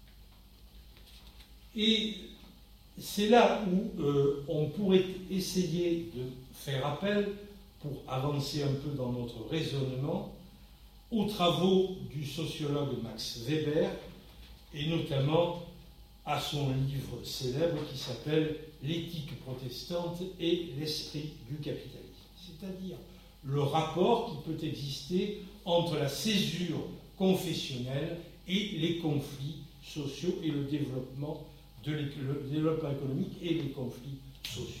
Et c'est là où on pourrait essayer de faire appel, pour avancer un peu dans notre raisonnement, aux travaux du sociologue Max Weber, et notamment à son livre célèbre qui s'appelle « L'éthique protestante et l'esprit du capitalisme », c'est-à-dire le rapport qui peut exister entre la césure confessionnelle et les conflits sociaux et le développement économique et les conflits sociaux.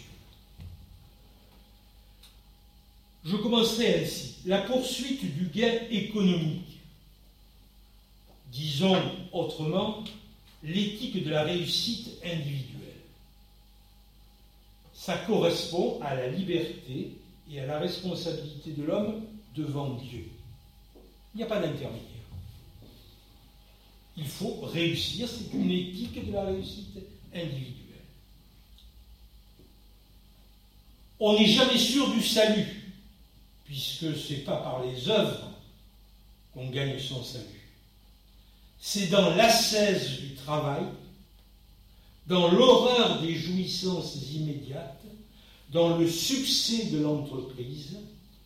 Je commencerai ainsi. La poursuite du gain économique, disons autrement, l'éthique de la réussite individuelle. Ça correspond à la liberté et à la responsabilité de l'homme devant Dieu. Il n'y a pas d'intermédiaire. Il faut réussir, c'est une éthique de la réussite individuelle. On n'est jamais sûr du salut, puisque ce n'est pas par les œuvres qu'on gagne son salut. C'est dans l'ascèse du travail, dans l'horreur des jouissances immédiates, dans le succès de l'entreprise,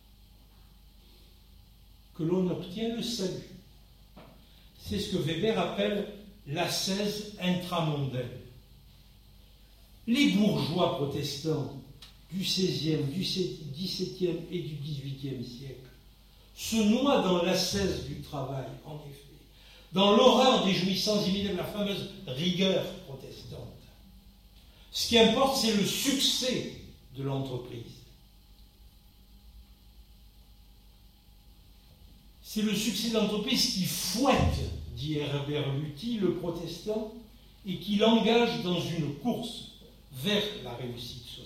que l'on obtient le salut. C'est ce que Weber appelle l'ascèse intramondaine. Les bourgeois protestants du XVIe, du XVIIe et du XVIIIe siècle se noient dans l'ascèse du travail, en effet, dans l'horreur des jouissances immédiates, la fameuse rigueur protestante. Ce qui importe, c'est le succès de l'entreprise. C'est le succès de l'entreprise qui fouette, dit Herbert Luthi, le protestant, et qui l'engage dans une course vers la réussite sociale.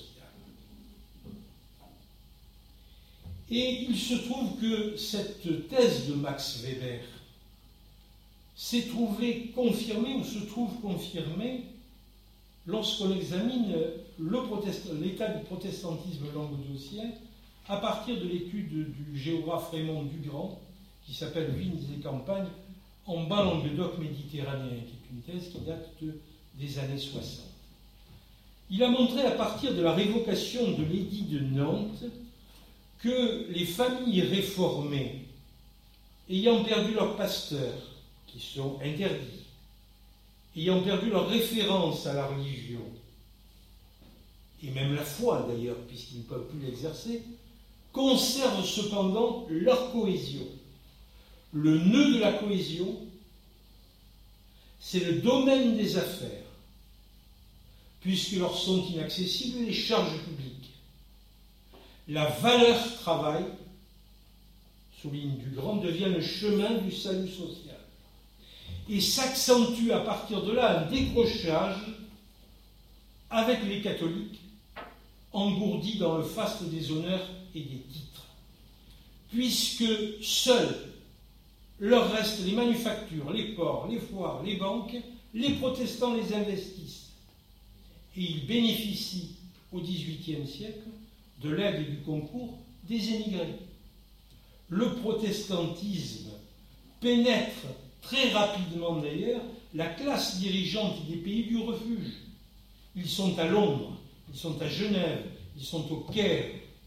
Et il se trouve que cette thèse de Max Weber s'est trouvée confirmée, ou se trouve confirmée, lorsqu'on examine l'état du protestantisme languedocien à partir de l'étude du géographe Raymond Dugrand, qui s'appelle Vignes et campagnes en bas Languedoc méditerranéen, qui est une thèse qui date des années 60. Il a montré à partir de la révocation de l'édit de Nantes que les familles réformées ayant perdu leurs pasteurs, qui sont interdits, ayant perdu leur référence à la religion, et même la foi d'ailleurs, puisqu'ils ne peuvent plus l'exercer, conservent cependant leur cohésion. Le nœud de la cohésion, c'est le domaine des affaires, puisque leur sont inaccessibles les charges publiques. La valeur travail, souligne Dugrand, devient le chemin du salut social. Et s'accentue à partir de là un décrochage avec les catholiques, engourdis dans le faste des honneurs et des titres, puisque seuls leur restent les manufactures, les ports, les foires, les banques, les protestants les investissent. Et ils bénéficient au XVIIIe siècle de l'aide et du concours des émigrés. Le protestantisme pénètre très rapidement d'ailleurs la classe dirigeante des pays du refuge. Ils sont à Londres, ils sont à Genève, ils sont au Caire.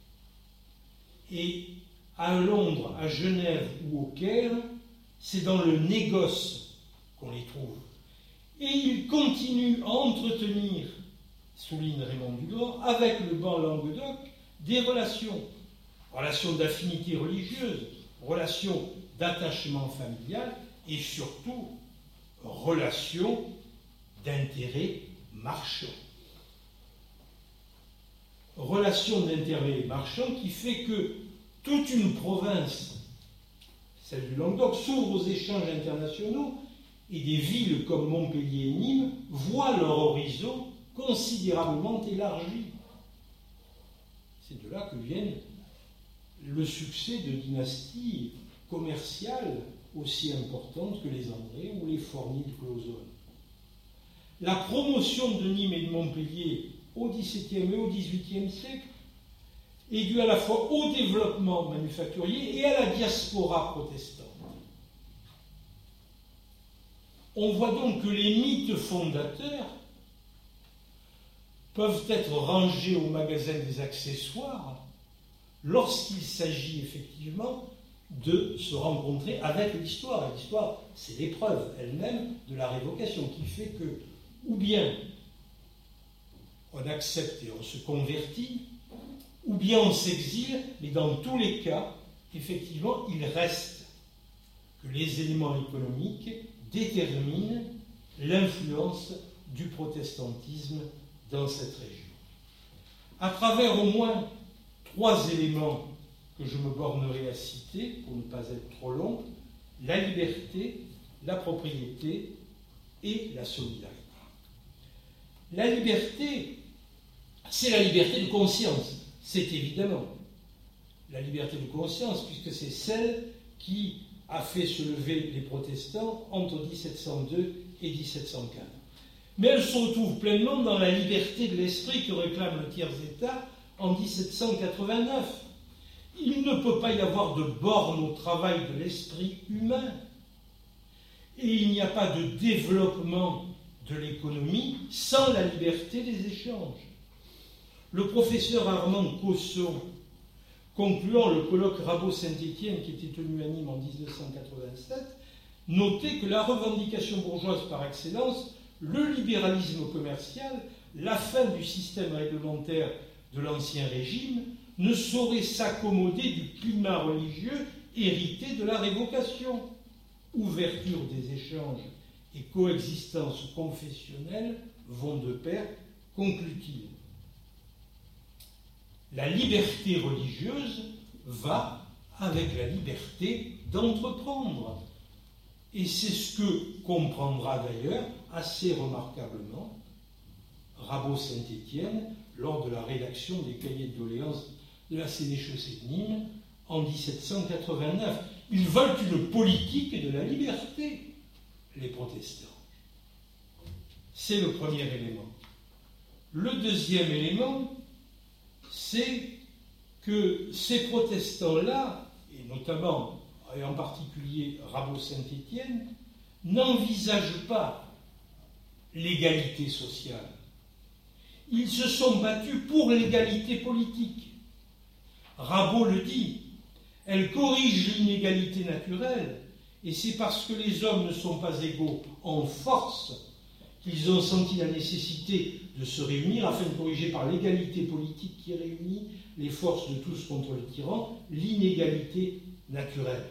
Et à Londres, à Genève ou au Caire, c'est dans le négoce qu'on les trouve. Et ils continuent à entretenir, souligne Raymond Dugrand, avec le ban Languedoc, des relations d'affinité religieuse, relations d'attachement familial et surtout relations d'intérêt marchand. Relation d'intérêt marchand qui fait que toute une province, celle du Languedoc, s'ouvre aux échanges internationaux et des villes comme Montpellier et Nîmes voient leur horizon considérablement élargi. C'est de là que viennent le succès de dynasties commerciales aussi importantes que les André ou les Fournier de Clausonne. La promotion de Nîmes et de Montpellier au XVIIe et au XVIIIe siècle est due à la fois au développement manufacturier et à la diaspora protestante. On voit donc que les mythes fondateurs peuvent être rangés au magasin des accessoires lorsqu'il s'agit effectivement de se rencontrer avec l'histoire. Et l'histoire, c'est l'épreuve elle-même de la révocation qui fait que, ou bien on accepte et on se convertit, ou bien on s'exile, mais dans tous les cas, effectivement, il reste que les éléments économiques déterminent l'influence du protestantisme dans cette région. À travers au moins 3 éléments que je me bornerai à citer, pour ne pas être trop long, la liberté, la propriété et la solidarité. La liberté, c'est la liberté de conscience, c'est évidemment la liberté de conscience, puisque c'est celle qui a fait se lever les protestants entre 1702 et 1704. Mais elle se retrouve pleinement dans la liberté de l'esprit que réclame le tiers-État en 1789. Il ne peut pas y avoir de borne au travail de l'esprit humain. Et il n'y a pas de développement de l'économie sans la liberté des échanges. Le professeur Armand Cosson, concluant le colloque Rabot-Saint-Étienne qui était tenu à Nîmes en 1987, notait que la revendication bourgeoise par excellence, le libéralisme commercial, la fin du système réglementaire de l'Ancien Régime, ne saurait s'accommoder du climat religieux hérité de la révocation. Ouverture des échanges et coexistence confessionnelle vont de pair, conclut-il. La liberté religieuse va avec la liberté d'entreprendre. Et c'est ce que comprendra d'ailleurs assez remarquablement Rabot-Saint-Étienne lors de la rédaction des cahiers de doléances de la sénéchaussée de Nîmes en 1789. Ils veulent une politique de la liberté, les protestants. C'est le premier élément. Le deuxième élément, c'est que ces protestants-là, et notamment, et en particulier Rabot-Saint-Étienne, n'envisagent pas l'égalité sociale. Ils se sont battus pour l'égalité politique. Rabot le dit, elle corrige l'inégalité naturelle, et c'est parce que les hommes ne sont pas égaux en force qu'ils ont senti la nécessité de se réunir afin de corriger par l'égalité politique qui réunit les forces de tous contre le tyran, l'inégalité naturelle.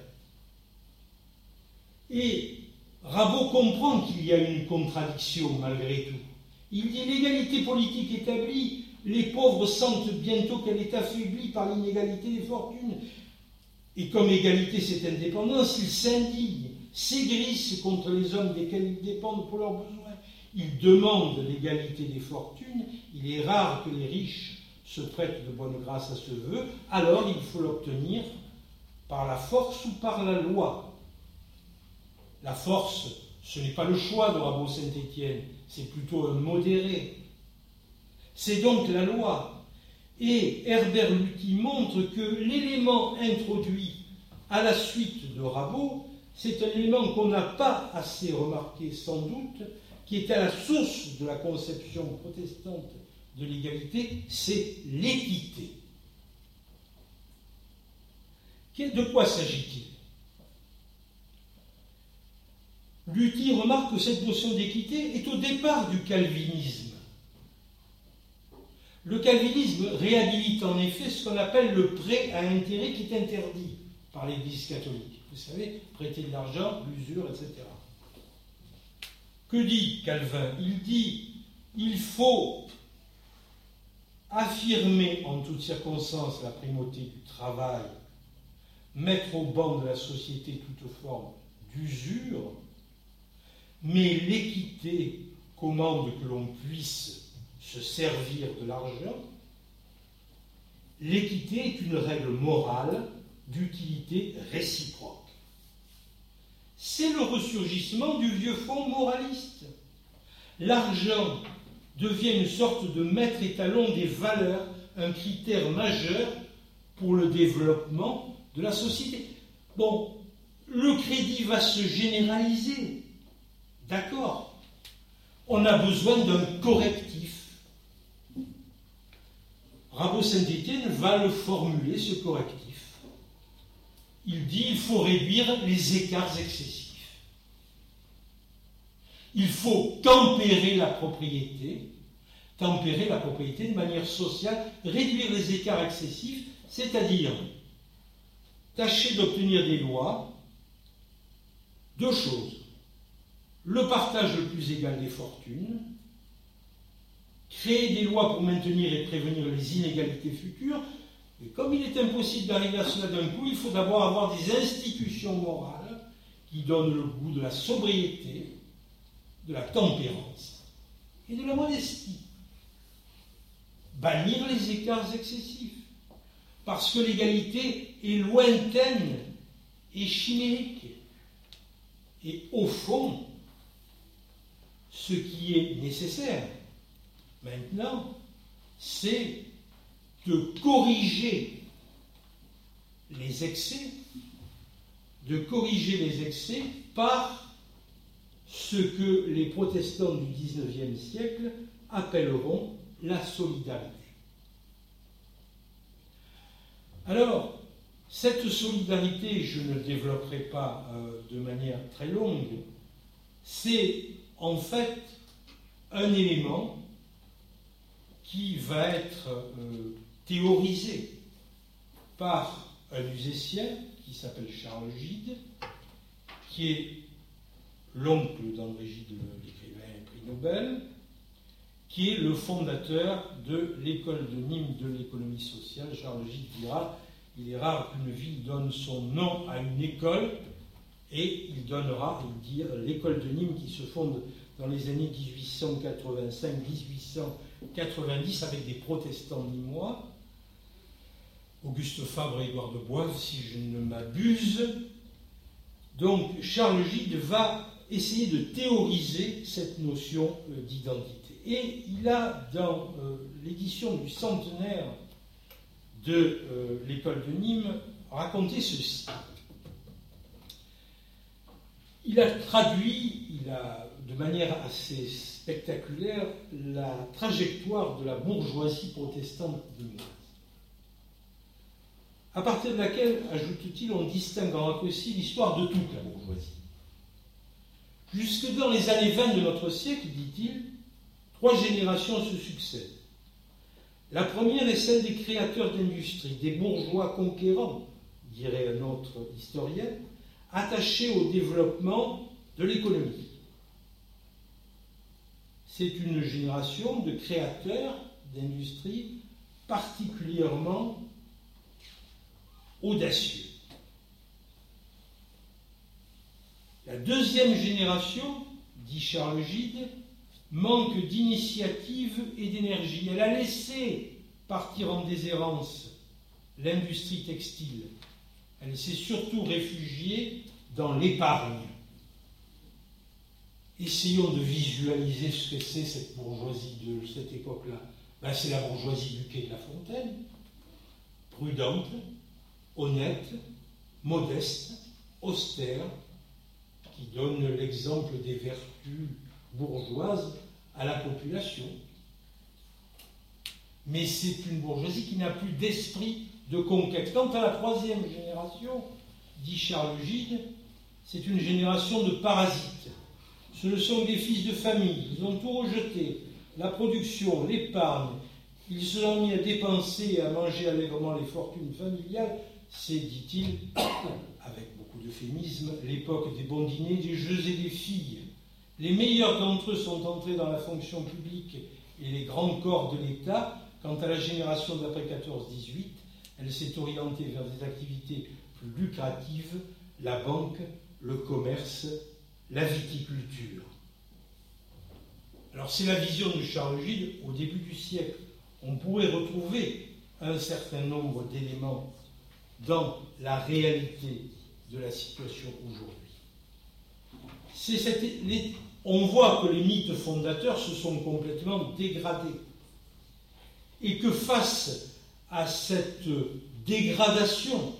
Et Rabot comprend qu'il y a une contradiction malgré tout, Il dit l'égalité politique établie, les pauvres sentent bientôt qu'elle est affaiblie par l'inégalité des fortunes. Et comme égalité c'est indépendance, ils s'indignent, s'aigrissent contre les hommes desquels ils dépendent pour leurs besoins. Ils demandent l'égalité des fortunes. Il est rare que les riches se prêtent de bonne grâce à ce vœu, alors il faut l'obtenir par la force ou par la loi. La force, ce n'est pas le choix de Rabot Saint-Étienne, c'est plutôt un modéré. C'est donc la loi. Et Herbert Luty montre que l'élément introduit à la suite de Rabot, c'est un élément qu'on n'a pas assez remarqué sans doute, qui est à la source de la conception protestante de l'égalité, c'est l'équité. De quoi s'agit-il? Luty remarque que cette notion d'équité est au départ du calvinisme. Le calvinisme réhabilite en effet ce qu'on appelle le prêt à intérêt qui est interdit par l'Église catholique. Vous savez, prêter de l'argent, l'usure, etc. Que dit Calvin? Il dit il faut affirmer en toutes circonstances la primauté du travail, mettre au ban de la société toute forme d'usure, mais l'équité commande que l'on puisse se servir de l'argent. L'équité est une règle morale d'utilité réciproque. C'est le ressurgissement du vieux fond moraliste. L'argent devient une sorte de maître étalon des valeurs, un critère majeur pour le développement de la société. Bon, le crédit va se généraliser, d'accord. On a besoin d'un correctif. Rabot Saint-Étienne va le formuler, ce correctif. Il dit qu'il faut réduire les écarts excessifs. Il faut tempérer la propriété de manière sociale, réduire les écarts excessifs, c'est-à-dire tâcher d'obtenir des lois, deux choses. Le partage le plus égal des fortunes, créer des lois pour maintenir et prévenir les inégalités futures, et comme il est impossible d'arriver à cela d'un coup, il faut d'abord avoir des institutions morales qui donnent le goût de la sobriété, de la tempérance et de la modestie. Bannir les écarts excessifs, parce que l'égalité est lointaine et chimérique. Et au fond, ce qui est nécessaire maintenant, c'est de corriger les excès, par ce que les protestants du XIXe siècle appelleront la solidarité. Alors, cette solidarité, je ne développerai pas de manière très longue, c'est en fait un élément qui va être théorisé par un musicien qui s'appelle Charles Gide, qui est l'oncle d'André Gide, l'écrivain et prix Nobel, qui est le fondateur de l'école de Nîmes de l'économie sociale. Charles Gide dira « Il est rare qu'une ville donne son nom à une école », et il donnera, il dit, l'école de Nîmes qui se fonde dans les années 1885-1890 avec des protestants nîmois, Auguste Fabre et Édouard de Boise, si je ne m'abuse. Donc Charles Gide va essayer de théoriser cette notion d'identité. Et il a, dans l'édition du centenaire de l'école de Nîmes, raconté ceci. Il a traduit, de manière assez spectaculaire, la trajectoire de la bourgeoisie protestante nîmoise. À partir de laquelle, ajoute-t-il, on distinguera aussi l'histoire de toute la bourgeoisie. Jusque dans les années 20 de notre siècle, dit-il, 3 générations se succèdent. La première est celle des créateurs d'industrie, des bourgeois conquérants, dirait un autre historien, attachés au développement de l'économie. c'est une génération de créateurs d'industrie particulièrement audacieux. La deuxième génération, dit Charles Gide, manque d'initiative et d'énergie. Elle a laissé partir en déshérence l'industrie textile. Elle s'est surtout réfugiée dans l'épargne. Essayons de visualiser ce que c'est cette bourgeoisie de cette époque-là. Ben, c'est la bourgeoisie du quai de la Fontaine, prudente, honnête, modeste, austère, qui donne l'exemple des vertus bourgeoises à la population. Mais c'est une bourgeoisie qui n'a plus d'esprit de conquête. Quant à la troisième génération, dit Charles Gide, c'est une génération de parasites. Ce sont des fils de famille, ils ont tout rejeté, la production, l'épargne, ils se sont mis à dépenser et à manger allègrement les fortunes familiales. C'est, dit-il, avec beaucoup d'euphémisme, l'époque des bons dîners, des jeux et des filles. Les meilleurs d'entre eux sont entrés dans la fonction publique et les grands corps de l'État. Quant à la génération d'après 14-18, elle s'est orientée vers des activités plus lucratives, la banque, le commerce, la viticulture. Alors c'est la vision de Charles Gide au début du siècle. On pourrait retrouver un certain nombre d'éléments dans la réalité de la situation aujourd'hui. On voit que les mythes fondateurs se sont complètement dégradés et que face à cette dégradation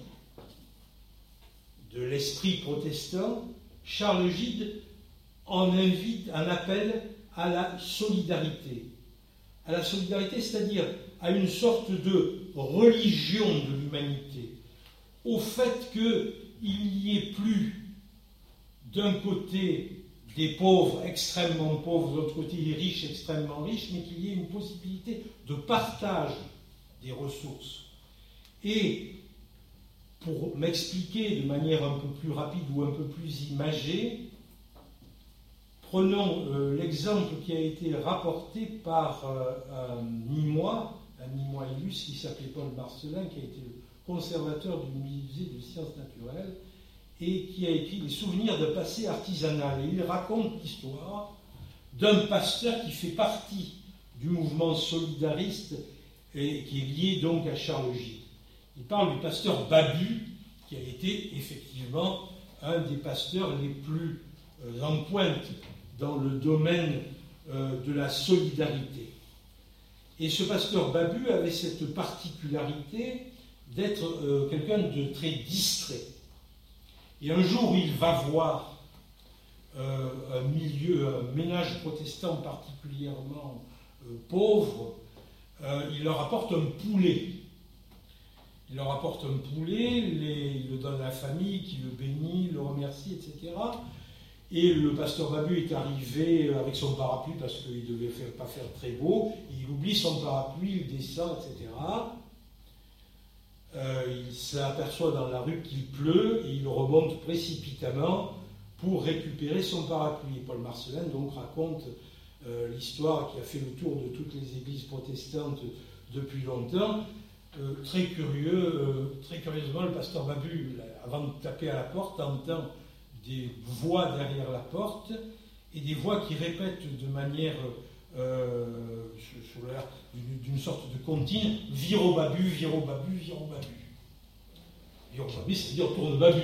de l'esprit protestant, Charles Gide en appelle à la solidarité. À la solidarité, c'est-à-dire à une sorte de religion de l'humanité, au fait qu'il n'y ait plus d'un côté des pauvres extrêmement pauvres, de l'autre côté des riches extrêmement riches, mais qu'il y ait une possibilité de partage des ressources. Et pour m'expliquer de manière un peu plus rapide ou un peu plus imagée, prenons l'exemple qui a été rapporté par un Nîmois illustre qui s'appelait Paul Marcellin, qui a été le conservateur du musée de sciences naturelles et qui a écrit les souvenirs d'un passé artisanal. Et il raconte l'histoire d'un pasteur qui fait partie du mouvement solidariste et qui est lié donc à Charles Gide. Il parle du pasteur Babu, qui a été effectivement un des pasteurs les plus en pointe dans le domaine de la solidarité. Et ce pasteur Babu avait cette particularité d'être quelqu'un de très distrait. Et un jour, il va voir un ménage protestant particulièrement pauvre. Il leur apporte un poulet. Il le donne à la famille qui le bénit, le remercie, etc. Et le pasteur Babu est arrivé avec son parapluie parce qu'il ne devait pas faire très beau. Il oublie son parapluie, il descend, etc. Il s'aperçoit dans la rue qu'il pleut et il remonte précipitamment pour récupérer son parapluie. Et Paul Marcellin donc raconte l'histoire qui a fait le tour de toutes les églises protestantes depuis longtemps. Très curieusement, le pasteur Babu, avant de taper à la porte, entend des voix derrière la porte et des voix qui répètent de manière sur l'air d'une sorte de comptine, viro Babu, viro Babu, viro Babu. Viro Babu, c'est-à-dire tourne Babu.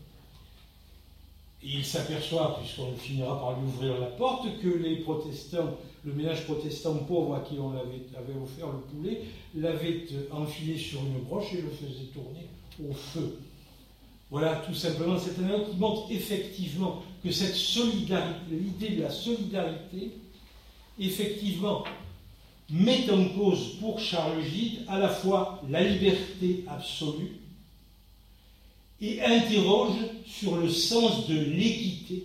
Et il s'aperçoit, puisqu'on finira par lui ouvrir la porte, que les protestants, le ménage protestant pauvre à qui on avait offert le poulet, l'avait enfilé sur une broche et le faisait tourner au feu. Voilà, tout simplement, cette anecdote qui montre effectivement que cette solidarité, l'idée de la solidarité, effectivement, met en cause pour Charles Gide à la fois la liberté absolue et interroge sur le sens de l'équité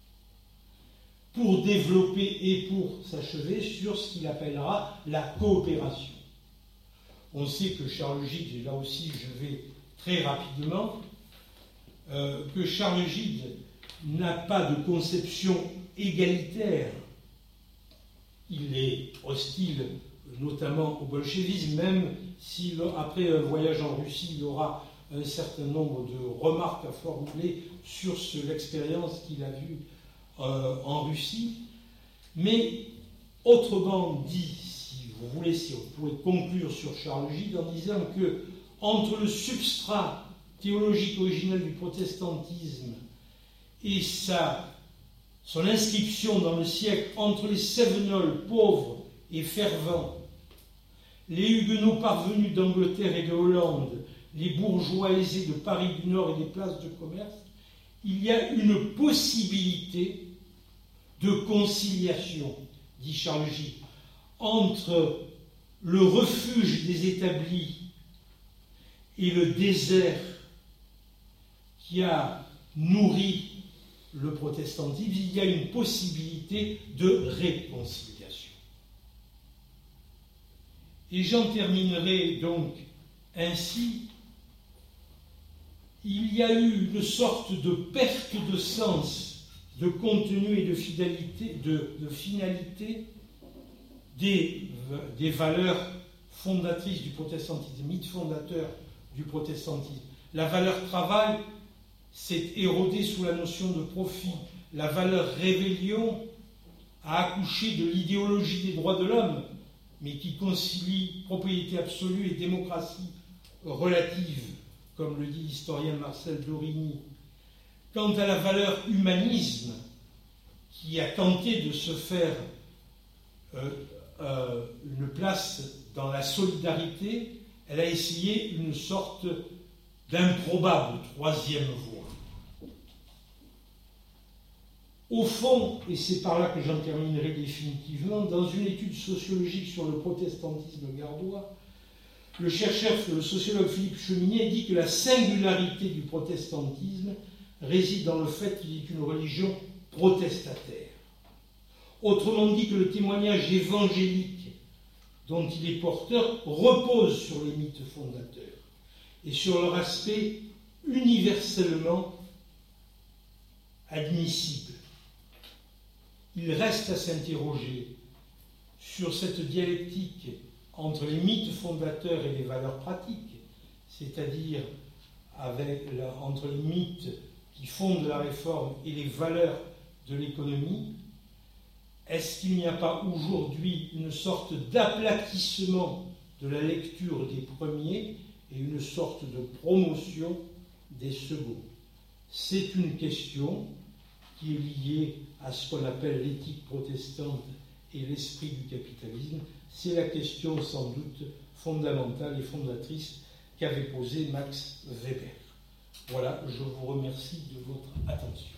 pour développer et pour s'achever sur ce qu'il appellera la coopération. On sait que Charles Gide, et là aussi je vais très rapidement, que Charles Gide n'a pas de conception égalitaire il est hostile notamment au bolchevisme, même si après un voyage en Russie, il aura un certain nombre de remarques à formuler sur l'expérience qu'il a vue en Russie. Mais autrement dit, si vous voulez, si on pouvait conclure sur Charles Gide en disant que entre le substrat théologique originel du protestantisme et son inscription dans le siècle, entre les Cévenols pauvres et fervents, les huguenots parvenus d'Angleterre et de Hollande, les bourgeois aisés de Paris du Nord et des places de commerce, il y a une possibilité de conciliation, dit Charles Gide, entre le refuge des établis et le désert qui a nourri le protestantisme. Il y a une possibilité de réconciliation. Et j'en terminerai donc ainsi. Il y a eu une sorte de perte de sens, de contenu et de finalité des valeurs fondatrices du protestantisme, mythe fondateur du protestantisme. La valeur travail s'est érodée sous la notion de profit. La valeur rébellion a accouché de l'idéologie des droits de l'homme, mais qui concilie propriété absolue et démocratie relative, comme le dit l'historien Marcel Dorigny. Quant à la valeur humanisme, qui a tenté de se faire une place dans la solidarité, elle a essayé une sorte d'improbable troisième voie. Au fond, et c'est par là que j'en terminerai définitivement, dans une étude sociologique sur le protestantisme gardois, le chercheur, le sociologue Philippe Cheminier dit que la singularité du protestantisme réside dans le fait qu'il est une religion protestataire. Autrement dit, que le témoignage évangélique dont il est porteur repose sur les mythes fondateurs et sur leur aspect universellement admissible. Il reste à s'interroger sur cette dialectique entre les mythes fondateurs et les valeurs pratiques, c'est-à-dire entre les mythes qui fondent la réforme et les valeurs de l'économie. Est-ce qu'il n'y a pas aujourd'hui une sorte d'aplatissement de la lecture des premiers et une sorte de promotion des seconds? C'est une question qui est liée à ce qu'on appelle l'éthique protestante et l'esprit du capitalisme. C'est la question sans doute fondamentale et fondatrice qu'avait posée Max Weber. Voilà, je vous remercie de votre attention.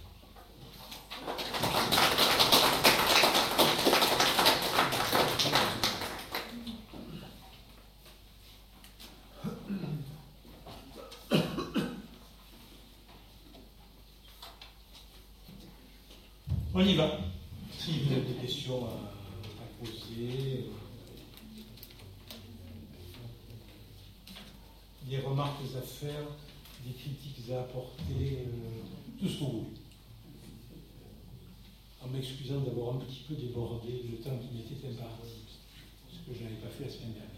On y va. Si vous avez des questions à poser, des remarques à faire, des critiques à apporter, tout ce que vous voulez. En m'excusant d'avoir un petit peu débordé le temps qui m'était imparti, ce que je n'avais pas fait la semaine dernière.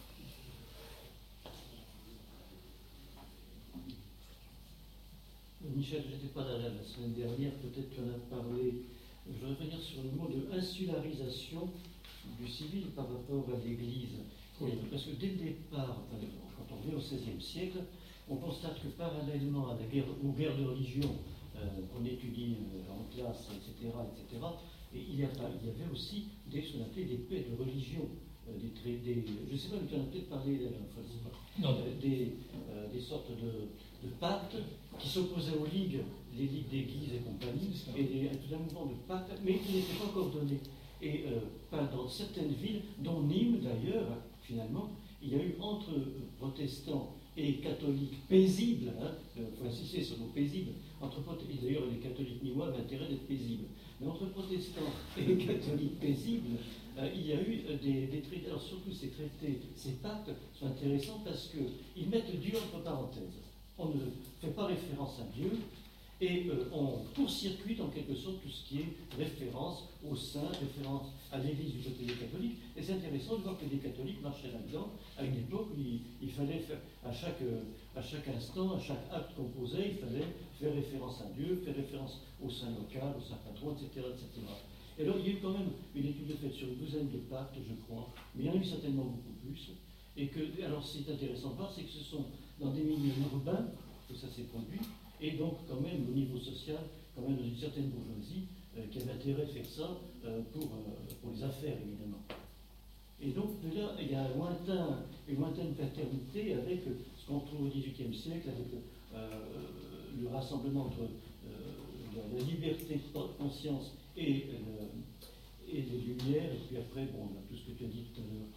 Michel, je n'étais pas là la semaine dernière, peut-être tu en as parlé. Je voudrais revenir sur le mot de insularisation du civil par rapport à l'Église. Oui. Parce que dès le départ, quand on vient au XVIe siècle, on constate que parallèlement à aux guerres de religion qu'on étudie en classe, etc., et il y avait aussi ce qu'on appelait des paix de religion. Je ne sais pas, mais tu en as peut-être parlé la dernière fois, des sortes de pactes qui s'opposaient aux ligues, les ligues d'église et compagnie, et tout un mouvement de pactes, mais qui n'étaient pas coordonnés. Et dans certaines villes, dont Nîmes d'ailleurs, finalement, il y a eu entre protestants et catholiques paisibles, il faut insister sur le mot paisible, et d'ailleurs les catholiques nîmois avaient intérêt d'être paisibles, mais entre protestants et catholiques paisibles, il y a eu des traités. Alors surtout ces traités, ces pactes sont intéressants parce qu'ils mettent Dieu entre parenthèses. On ne fait pas référence à Dieu, Et on court-circuite en quelque sorte tout ce qui est référence au saint, référence à l'Église du côté des catholiques. Et c'est intéressant de voir que les catholiques marchaient là-dedans à une époque où il fallait faire, à chaque instant, à chaque acte qu'on posait, il fallait faire référence à Dieu, faire référence au saint local, au saint patron, etc., etc. Et alors il y a eu quand même une étude faite sur une douzaine de pactes, je crois, mais il y en a eu certainement beaucoup plus. Et que, alors c'est intéressant de voir, c'est que ce sont dans des milieux urbains que ça s'est produit, et donc quand même au niveau social, quand même dans une certaine bourgeoisie qui avait intérêt de faire ça pour les affaires évidemment. Et donc de là, il y a une lointaine paternité avec ce qu'on trouve au XVIIIe siècle, avec le rassemblement entre la liberté de conscience et les Lumières, et puis après, bon, tout ce que tu as dit tout à l'heure.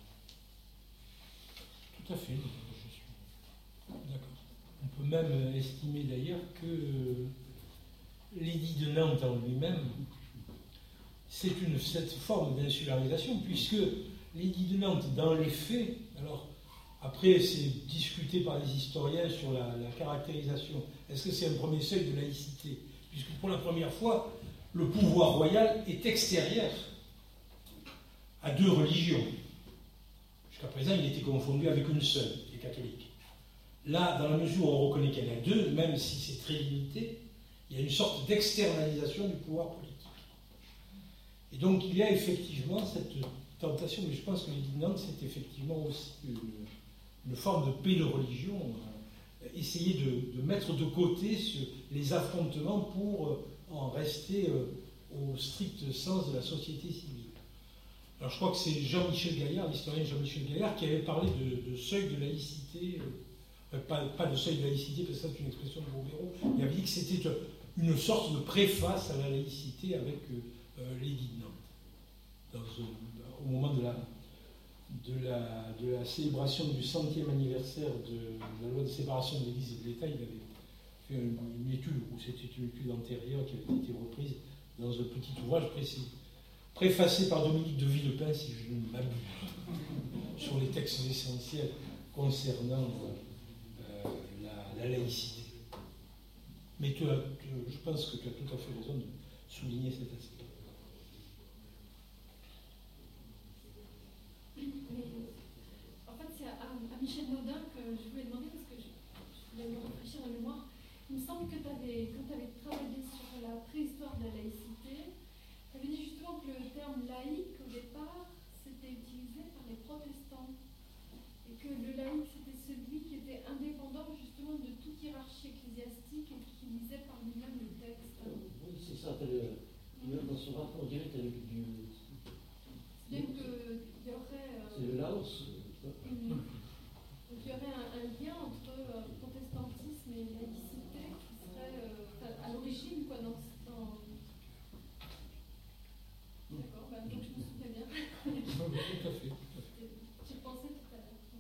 Tout à fait, je suis d'accord. On peut même estimer d'ailleurs que l'édit de Nantes en lui-même, c'est cette forme d'insularisation, puisque l'édit de Nantes, dans les faits, alors après c'est discuté par les historiens sur la caractérisation, est-ce que c'est un premier seuil de laïcité, puisque pour la première fois, le pouvoir royal est extérieur à deux religions. Jusqu'à présent, il était confondu avec une seule, les catholiques. Là, dans la mesure où on reconnaît qu'il y en a deux, même si c'est très limité, il y a une sorte d'externalisation du pouvoir politique. Et donc, il y a effectivement cette tentation, mais je pense que l'édit de Nantes, c'est effectivement aussi une forme de paix de religion, essayer de mettre de côté les affrontements pour en rester au strict sens de la société civile. Alors je crois que c'est Jean-Michel Gaillard, l'historien Jean-Michel Gaillard, qui avait parlé de seuil de laïcité, pas de seuil de laïcité, parce que c'est une expression de Bourbéron, il avait dit que c'était une sorte de préface à la laïcité avec l'édit de Nantes. Au moment de la célébration du 100e anniversaire de la loi de séparation de l'Église et de l'État, il avait fait une étude, ou c'était une étude antérieure qui avait été reprise dans un petit ouvrage précis, préfacé par Dominique de Villepin, si je ne m'abuse, sur les textes essentiels concernant la laïcité. Mais je pense que tu as tout à fait raison de souligner cet aspect. En fait, c'est à Michel Naudin que je voulais demander, parce que je voulais me réfléchir à la mémoire. Il me semble que quand tu avais travaillé sur la préhistoire de la laïcité, tu avais dit justement que le terme laïque, au départ, c'était utilisé par les protestants. Et que le laïque, c'était celui qui était indépendant justement de toute hiérarchie ecclésiastique et qui lisait par lui-même le texte. Oui, c'est ça. Dans son rapport direct avec du... C'est-à-dire qu'il y aurait... c'est le Laos. Donc il y aurait un lien entre protestantisme et laïcité qui serait à l'origine, quoi, dans... D'accord, donc je me souviens bien. Tout à fait. J'y pensais tout à l'heure.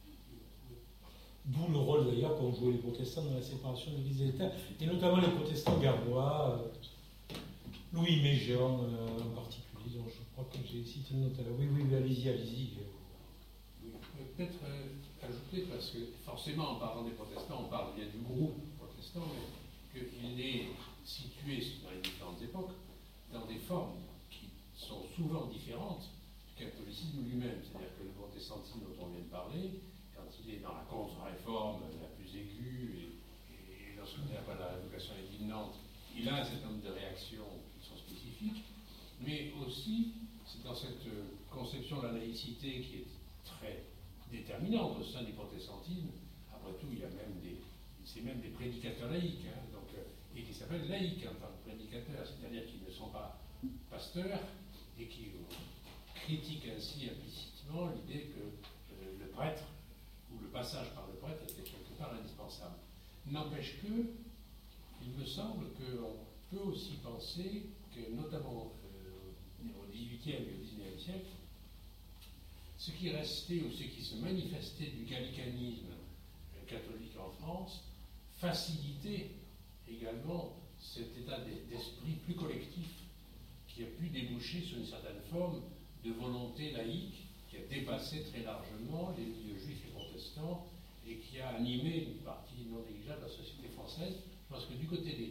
D'où le rôle d'ailleurs qu'ont joué les protestants dans la séparation de l'Église et de l'État, et notamment les protestants garbois, Louis Méjean en particulier, dont je crois que j'ai cité une note à l'heure. Oui, allez-y. Oui, peut-être ajouter, parce que forcément en parlant des protestants, on parle bien du groupe protestant, mais qu'il est situé dans les différentes époques dans des formes qui sont souvent différentes du catholicisme lui-même. C'est-à-dire que le protestantisme dont on vient de parler, quand il est dans la contre-réforme la plus aiguë, et lorsqu'on appelle la révocation de l'édit de Nantes, il a un certain nombre de réactions qui sont spécifiques, mais aussi c'est dans cette conception de la laïcité qui est très déterminante au sein du protestantisme. Après tout, il y a c'est même des prédicateurs laïcs, et qui s'appellent laïcs en tant que prédicateurs, c'est-à-dire qu'ils ne sont pas pasteurs et qui critiquent ainsi implicitement l'idée que le prêtre, ou le passage par le prêtre, était quelque part indispensable. N'empêche que, il me semble qu'on peut aussi penser que, notamment au XVIIIe et au XIXe siècle, ce qui restait ou ce qui se manifestait du gallicanisme catholique en France facilitait également cet état d'esprit plus collectif qui a pu déboucher sur une certaine forme de volonté laïque qui a dépassé très largement les milieux juifs et protestants et qui a animé une partie non négligeable de la société française. Je pense que du côté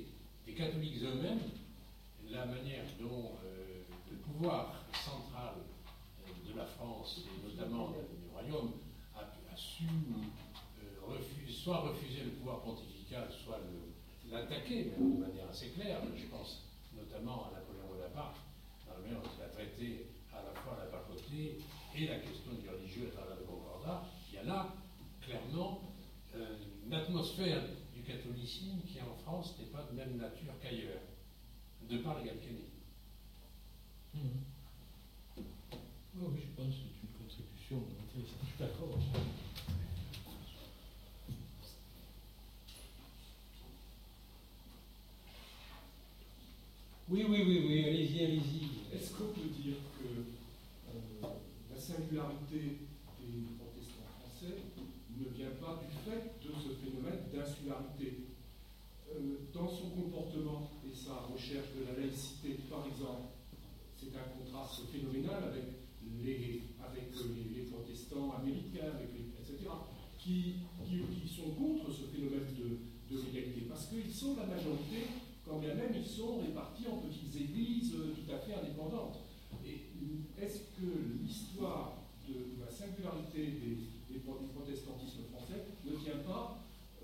les catholiques eux-mêmes, la manière dont le pouvoir central de la France, et notamment du Royaume, a su soit refuser le pouvoir pontifical, soit l'attaquer, même de manière assez claire. Je pense notamment à Napoléon Bonaparte, dans la manière dont il a traité à la fois la papauté et la question du religieux à travers le concordat. Il y a là, clairement, une atmosphère du catholicisme qui, en France, n'est pas de même nature qu'ailleurs, de par le galcanisme. Oui, je pense que c'est une contribution intéressante. Je suis d'accord. Oui, allez-y. Est-ce qu'on peut dire que la singularité des protestants français ne vient pas du fait de ce phénomène d'insularité? Dans son comportement et sa recherche de la laïcité, par exemple, c'est un contraste phénoménal avec les protestants américains, etc., qui sont contre ce phénomène de l'égalité, parce qu'ils sont la majorité, quand bien même ils sont répartis en petites églises tout à fait indépendantes. Et est-ce que l'histoire de la singularité du protestantisme français ne tient pas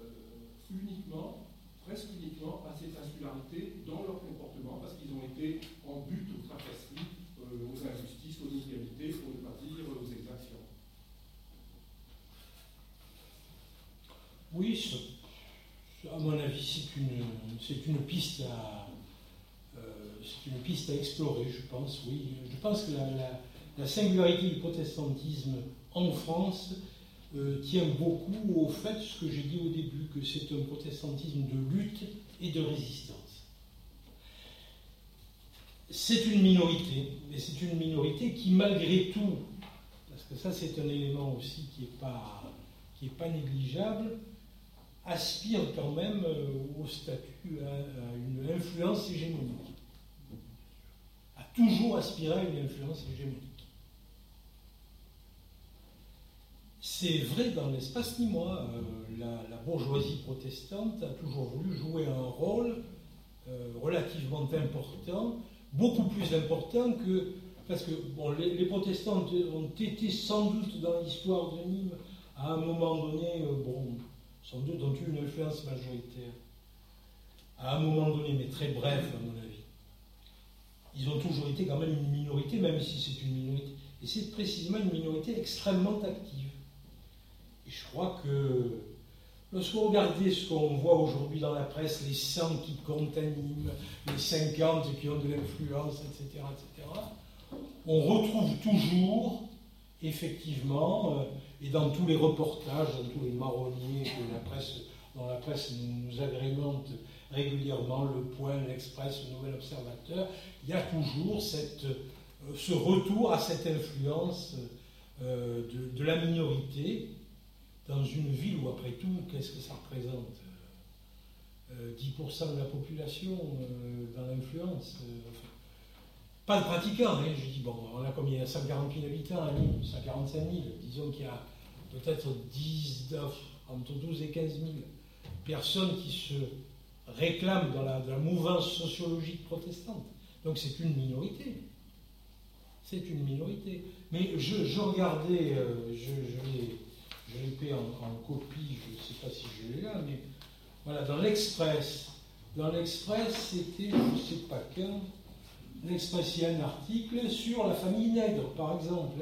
presque uniquement à cette insularité dans leur comportement, parce qu'ils ont été en but aux tracasseries, aux injustices, aux inégalités, pour ne pas dire aux exactions? Oui, à mon avis, c'est une piste à explorer, je pense, oui. Je pense que la singularité du protestantisme en France tient beaucoup au fait, ce que j'ai dit au début, que c'est un protestantisme de lutte et de résistance. C'est une minorité, et c'est une minorité qui, malgré tout, parce que ça c'est un élément aussi qui n'est pas négligeable, aspire quand même au statut, à une influence hégémonique. A toujours aspiré à une influence hégémonique. C'est vrai dans l'espace nîmois. La bourgeoisie protestante a toujours voulu jouer un rôle relativement important, beaucoup plus important que... Parce que les protestants ont été sans doute dans l'histoire de Nîmes, à un moment donné, sans doute ont eu une influence majoritaire. À un moment donné, mais très bref à mon avis. Ils ont toujours été quand même une minorité, même si c'est une minorité. Et c'est précisément une minorité extrêmement active. Et je crois que lorsque vous regardez ce qu'on voit aujourd'hui dans la presse, les 100 qui comptent à Nîmes, les 50 qui ont de l'influence, etc., on retrouve toujours, effectivement, et dans tous les reportages, dans tous les marronniers dont la presse nous agrémente régulièrement, Le Point, l'Express, le Nouvel Observateur, il y a toujours ce retour à cette influence de la minorité dans une ville où, après tout, qu'est-ce que ça représente 10% de la population dans l'influence. Pas de pratiquants, hein, je dis, on a combien? 140 000 habitants à Nîmes, 145 000. Disons qu'il y a peut-être entre 12 et 15 000 personnes qui se réclament dans la mouvance sociologique protestante. Donc c'est une minorité. C'est une minorité. Mais je regardais, je l'ai fait en copie, je ne sais pas si je l'ai là, mais voilà, dans l'Express, c'était, je ne sais pas quand, l'Express, il y a un article sur la famille Nègre, par exemple.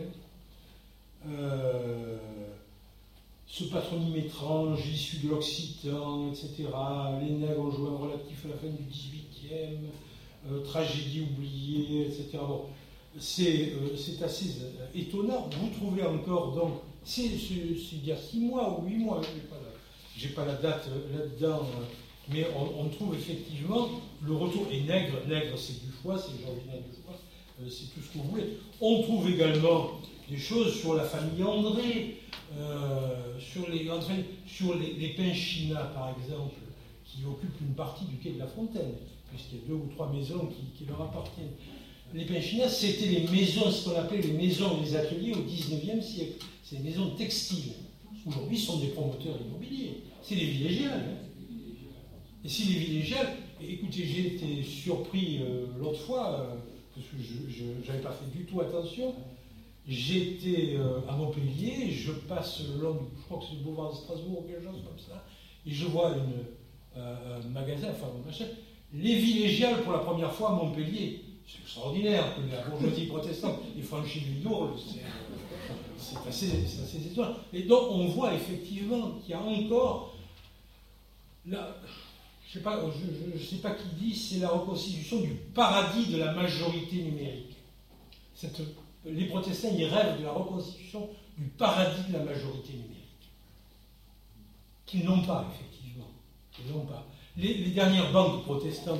Ce patronyme étrange, issu de l'Occitan, etc. Les Nègres ont joué un rôle actif à la fin du XVIIIe, tragédie oubliée, etc. Bon, c'est assez étonnant. Vous trouvez encore, donc, c'est il y a 6 mois ou 8 mois, je n'ai pas la date là-dedans, mais on trouve effectivement le retour. Et Nègre c'est du foie, c'est l'original du foie, c'est tout ce que vous voulez. On trouve également des choses sur la famille André, sur les Pinchina, par exemple, qui occupent une partie du quai de la Fontaine, puisqu'il y a 2 ou 3 maisons qui leur appartiennent. Les Pinchina, c'était les maisons, ce qu'on appelait les maisons et les ateliers au XIXe siècle. C'est des maisons textiles. Aujourd'hui, ce sont des promoteurs immobiliers. C'est les villégiales. Et si les villégiales, Écoutez, j'ai été surpris l'autre fois, parce que je n'avais pas fait du tout attention. J'étais à Montpellier, je passe le long, je crois que c'est le boulevard de Strasbourg ou quelque chose comme ça, et je vois un magasin, enfin un machin, les Villégiales pour la première fois à Montpellier. C'est extraordinaire que la bourgeoisie protestante ait franchi le Dourle, c'est assez étonnant. Et donc on voit effectivement qu'il y a encore, là, je ne sais pas qui dit, c'est la reconstitution du paradis de la majorité numérique. Les protestants, ils rêvent de la reconstitution du paradis de la majorité numérique, qu'ils n'ont pas, effectivement. Ils n'ont pas. Les dernières banques protestantes,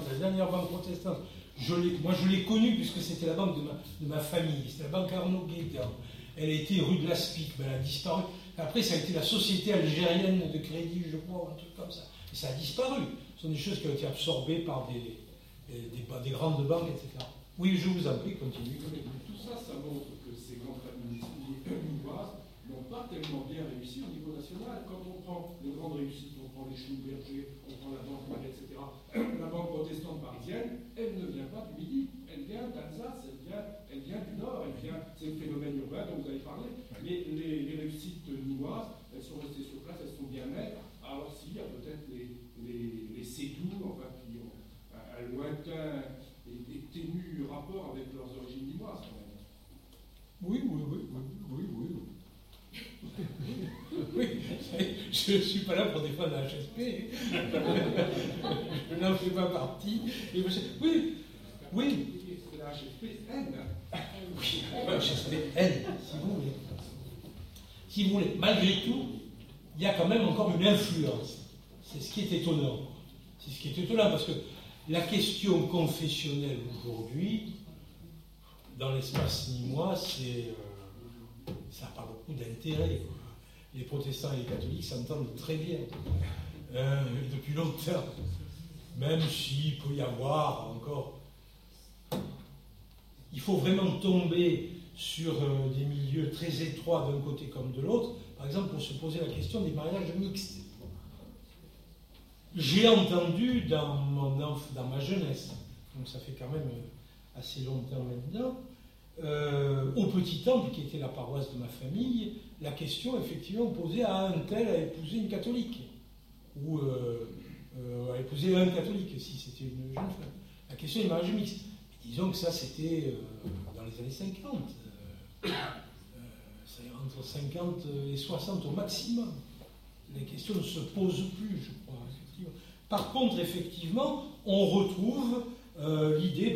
moi je l'ai connue puisque c'était la banque de ma famille, c'était la banque Arnaud Guégan. Elle a été rue de l'Aspic, elle a disparu. Après, ça a été la Société algérienne de crédit, je crois, ou un truc comme ça. Et ça a disparu. Ce sont des choses qui ont été absorbées par des grandes banques, etc. Oui, je vous en prie, continuez. Tout ça, ça montre que ces grandes familles lilloises n'ont pas tellement bien réussi au niveau national. Quand on prend les grandes réussites, on prend les Schlumberger, on prend la Banque Marais, etc., la banque protestante parisienne, elle ne vient pas du Midi, elle vient d'Alsace, elle vient du Nord, c'est le phénomène urbain dont vous avez parlé. Mais les réussites lilloises, elles sont restées sur place, elles sont bien maigres. Alors s'il y a peut-être les Sédoux, enfin, qui ont un lointain et ténu rapport avec leurs origines lilloises, quand même. Oui. Oui, je ne suis pas là pour défendre la HSP. Je n'en fais pas partie. Oui. C'est la HSP N. Oui, la HSP N, si vous voulez. Malgré tout, il y a quand même encore une influence. C'est ce qui est étonnant. Parce que la question confessionnelle aujourd'hui, dans l'espace nîmois, ça n'a pas beaucoup d'intérêt. Les protestants et les catholiques s'entendent très bien, depuis longtemps. Même s'il peut y avoir encore... Il faut vraiment tomber sur des milieux très étroits d'un côté comme de l'autre, par exemple pour se poser la question des mariages mixtes. J'ai entendu dans ma jeunesse, donc ça fait quand même assez longtemps maintenant, au Petit Temple, qui était la paroisse de ma famille, la question effectivement posée à un tel à épouser une catholique, ou à épouser un catholique si c'était une jeune femme. La question des mariages mixtes. Disons que ça c'était dans les années 50, entre 50 et 60 au maximum. Les questions ne se posent plus, je crois. Effectivement. Par contre, effectivement, on retrouve l'idée,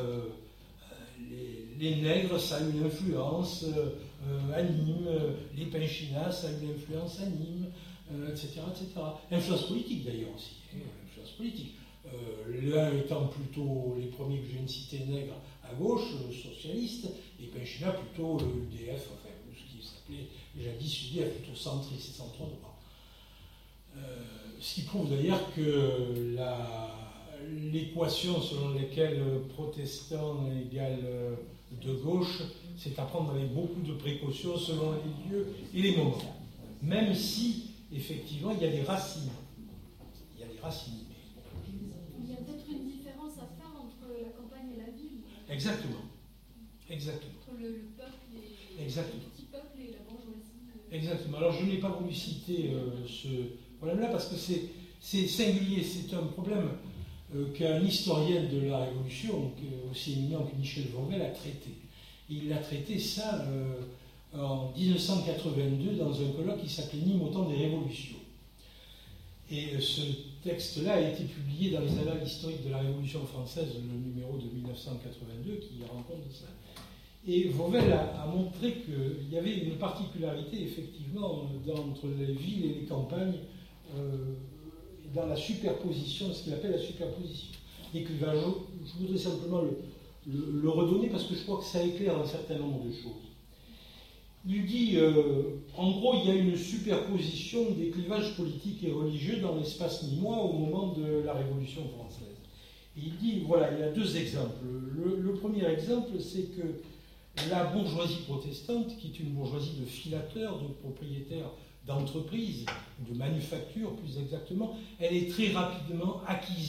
les nègres, ça a une influence à Nîmes, les Pinchinas, ça a une influence à Nîmes, etc., etc. Influence politique d'ailleurs aussi. Influence politique. L'un étant plutôt les premiers que je viens de citer nègres à gauche, socialistes, et Pinchinas plutôt l'UDF, enfin ce qui s'appelait jadis UDF, plutôt centriste, centre-droit. Ce qui prouve d'ailleurs que l'équation selon laquelle protestant égale de gauche, c'est à prendre avec beaucoup de précautions selon les lieux et les moments. Même si, effectivement, il y a des racines. Il y a des racines. Il y a peut-être une différence à faire entre la campagne et la ville. Exactement. Entre le peuple et le petit peuple et la bourgeoisie. Exactement. Alors je n'ai pas voulu citer ce problème-là parce que c'est singulier, c'est un problème qu'un historien de la Révolution, aussi éminent que Michel Vauvel, a traité. Et il a traité ça en 1982 dans un colloque qui s'appelait Nîmes au temps des révolutions. Et ce texte-là a été publié dans les Annales historiques de la Révolution française, le numéro de 1982, qui rend compte de ça. Et Vauvel a montré qu'il y avait une particularité, effectivement, entre les villes et les campagnes, dans la superposition, ce qu'il appelle la superposition. Et que je voudrais simplement le redonner parce que je crois que ça éclaire un certain nombre de choses. Il dit, en gros, il y a une superposition des clivages politiques et religieux dans l'espace nîmois au moment de la Révolution française. Et il dit, voilà, il y a deux exemples. Le premier exemple, c'est que la bourgeoisie protestante, qui est une bourgeoisie de filateurs, de propriétaires d'entreprises, de manufactures plus exactement, elle est très rapidement acquise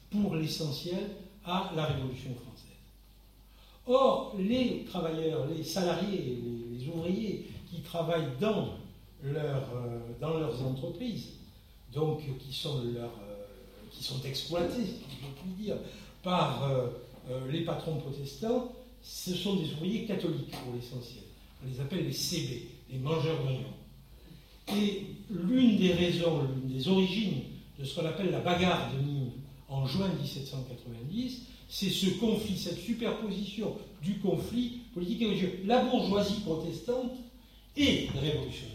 pour l'essentiel, à la Révolution française. Or, les travailleurs, les salariés, les ouvriers qui travaillent dans leurs entreprises, donc qui sont exploités, si je puis dire, par les patrons protestants, ce sont des ouvriers catholiques pour l'essentiel. On les appelle les CB, les mangeurs d'oignons. Et l'une des raisons, l'une des origines de ce qu'on appelle la bagarre de Nîmes en juin 1790, c'est ce conflit, cette superposition du conflit politique et religieux. La bourgeoisie protestante est révolutionnaire.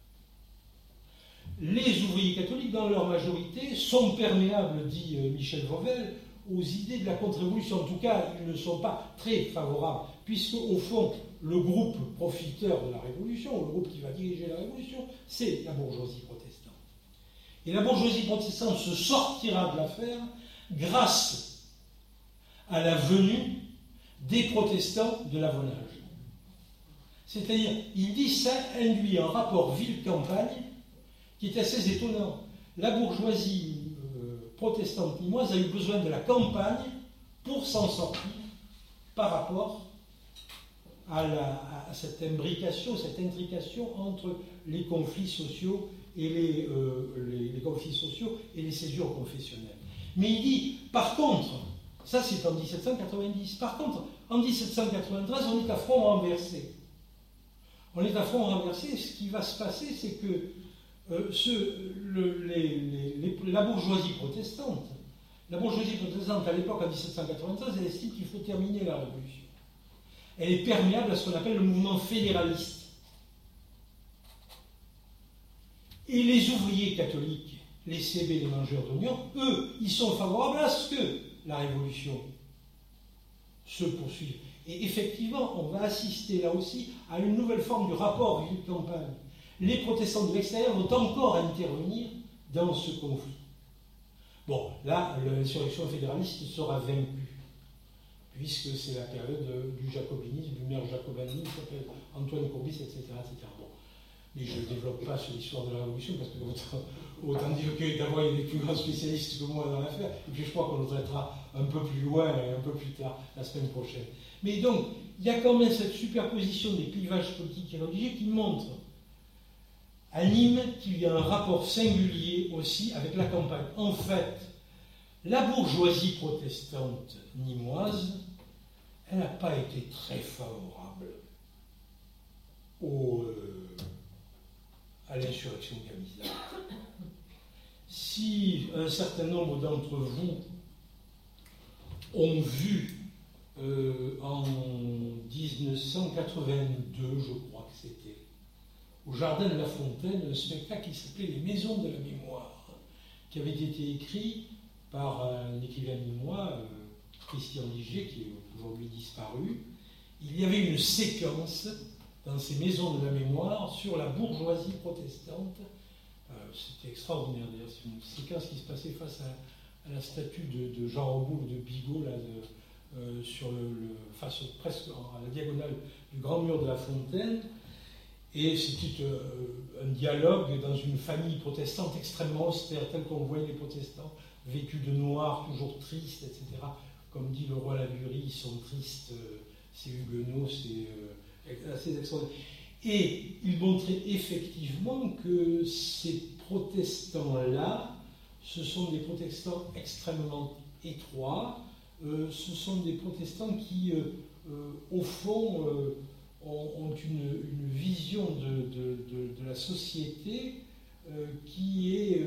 Les ouvriers catholiques, dans leur majorité, sont perméables, dit Michel Vauvel, aux idées de la contre-révolution. En tout cas, ils ne sont pas très favorables, puisque, au fond, le groupe profiteur de la Révolution, le groupe qui va diriger la Révolution, c'est la bourgeoisie protestante. Et la bourgeoisie protestante se sortira de l'affaire grâce à la venue des protestants de l'Avonnage. C'est-à-dire, il dit ça induit un rapport ville-campagne qui est assez étonnant. La bourgeoisie protestante nîmoise a eu besoin de la campagne pour s'en sortir par rapport à cette imbrication, cette intrication entre les conflits sociaux et les conflits sociaux et les césures confessionnelles. Mais il dit, par contre, ça c'est en 1790, par contre, en 1793, on est à front renversé. On est à front renversé, ce qui va se passer, c'est que la bourgeoisie protestante à l'époque, en 1793, elle estime qu'il faut terminer la Révolution. Elle est perméable à ce qu'on appelle le mouvement fédéraliste. Et les ouvriers catholiques, les CB, les mangeurs d'oignons, eux, ils sont favorables à ce que la Révolution se poursuive. Et effectivement, on va assister là aussi à une nouvelle forme du rapport ville-campagne. Les protestants de l'extérieur vont encore intervenir dans ce conflit. Bon, là, l'insurrection fédéraliste sera vaincue, puisque c'est la période du jacobinisme, du maire jacobinisme, qui s'appelle Antoine Courbis, etc. Bon. Mais je ne développe pas sur l'histoire de la Révolution, parce que autant dire que d'abord, il y a des plus grands spécialistes que moi dans l'affaire, et puis je crois qu'on le traitera un peu plus loin et un peu plus tard, la semaine prochaine. Mais donc, il y a quand même cette superposition des clivages politiques et religieux qui montre à Nîmes qu'il y a un rapport singulier aussi avec la campagne. En fait, la bourgeoisie protestante nîmoise, elle n'a pas été très favorable à l'insurrection camisarde. Si un certain nombre d'entre vous ont vu en 1982, je crois que c'était, au Jardin de la Fontaine, un spectacle qui s'appelait Les Maisons de la Mémoire, qui avait été écrit par un écrivain nîmois, Christian Ligier, qui est aujourd'hui disparu. Il y avait une séquence dans ces Maisons de la Mémoire sur la bourgeoisie protestante. C'était extraordinaire, d'ailleurs. C'est une séquence qui se passait face à la statue de Jean Roboul ou de Bigot, là, face presque à la diagonale du grand mur de la Fontaine. Et c'était un dialogue dans une famille protestante extrêmement austère, telle qu'on voyait les protestants, vêtus de noir, toujours tristes, etc. Comme dit le roi Ladurie, ils sont tristes, c'est huguenots, c'est assez extraordinaire. Et il montrait effectivement que ces protestants-là, ce sont des protestants extrêmement étroits, ce sont des protestants qui, au fond, ont une vision de la société qui est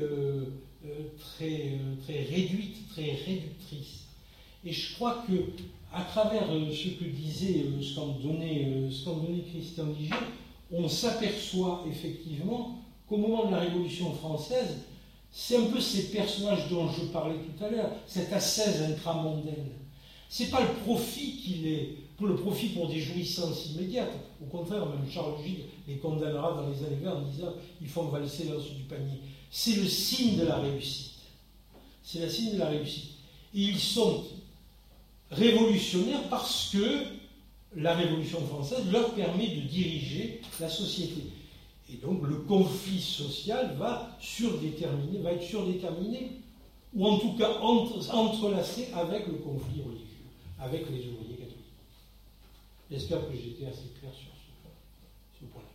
très réduite, très réductrice. Et je crois que, à travers ce que disait, ce qu'en donnait Christian Ligier, on s'aperçoit effectivement qu'au moment de la Révolution française, c'est un peu ces personnages dont je parlais tout à l'heure, cette ascèse intramondaine. C'est pas le profit qu'il est, pour le profit pour des jouissances immédiates. Au contraire, même Charles Gide les condamnera dans les années 20 en disant ils font valser l'os du panier. C'est le signe de la réussite. C'est le signe de la réussite. Et ils sont révolutionnaires parce que la Révolution française leur permet de diriger la société. Et donc le conflit social va être surdéterminé ou en tout cas entrelacé avec le conflit religieux, avec les ouvriers catholiques. J'espère que j'ai été assez clair sur ce point-là.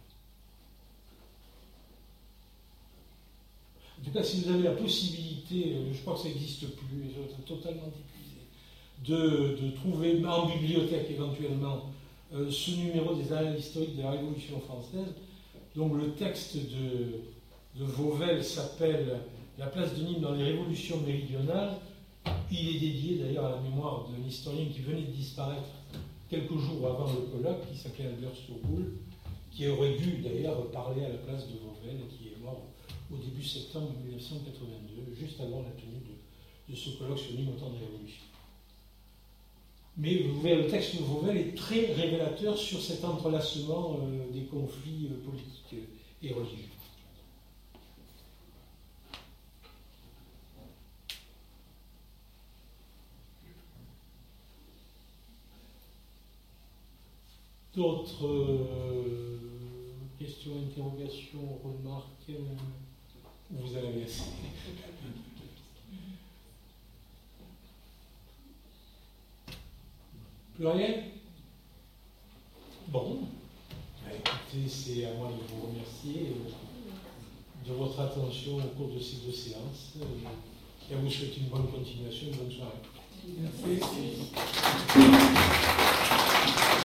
En tout cas, si vous avez la possibilité, je crois que ça n'existe plus, c'est totalement épuisé, de trouver en bibliothèque éventuellement ce numéro des annales historiques de la Révolution française. Donc le texte de Vauvel s'appelle « La place de Nîmes dans les révolutions méridionales ». Il est dédié d'ailleurs à la mémoire d'un historien qui venait de disparaître quelques jours avant le colloque, qui s'appelait Albert Sourboul, qui aurait dû d'ailleurs parler à la place de Vauvel et qui est mort au début septembre 1982, juste avant la tenue de ce colloque sur Nîmes au temps des révolutions. Mais vous verrez, le texte de Vauvel est très révélateur sur cet entrelacement des conflits politiques et religieux. D'autres questions, interrogations, remarques? Vous en avez assez. Plus rien? Bon. Écoutez, c'est à moi de vous remercier de votre attention au cours de ces 2 séances et à vous souhaiter une bonne continuation, une bonne soirée. Merci.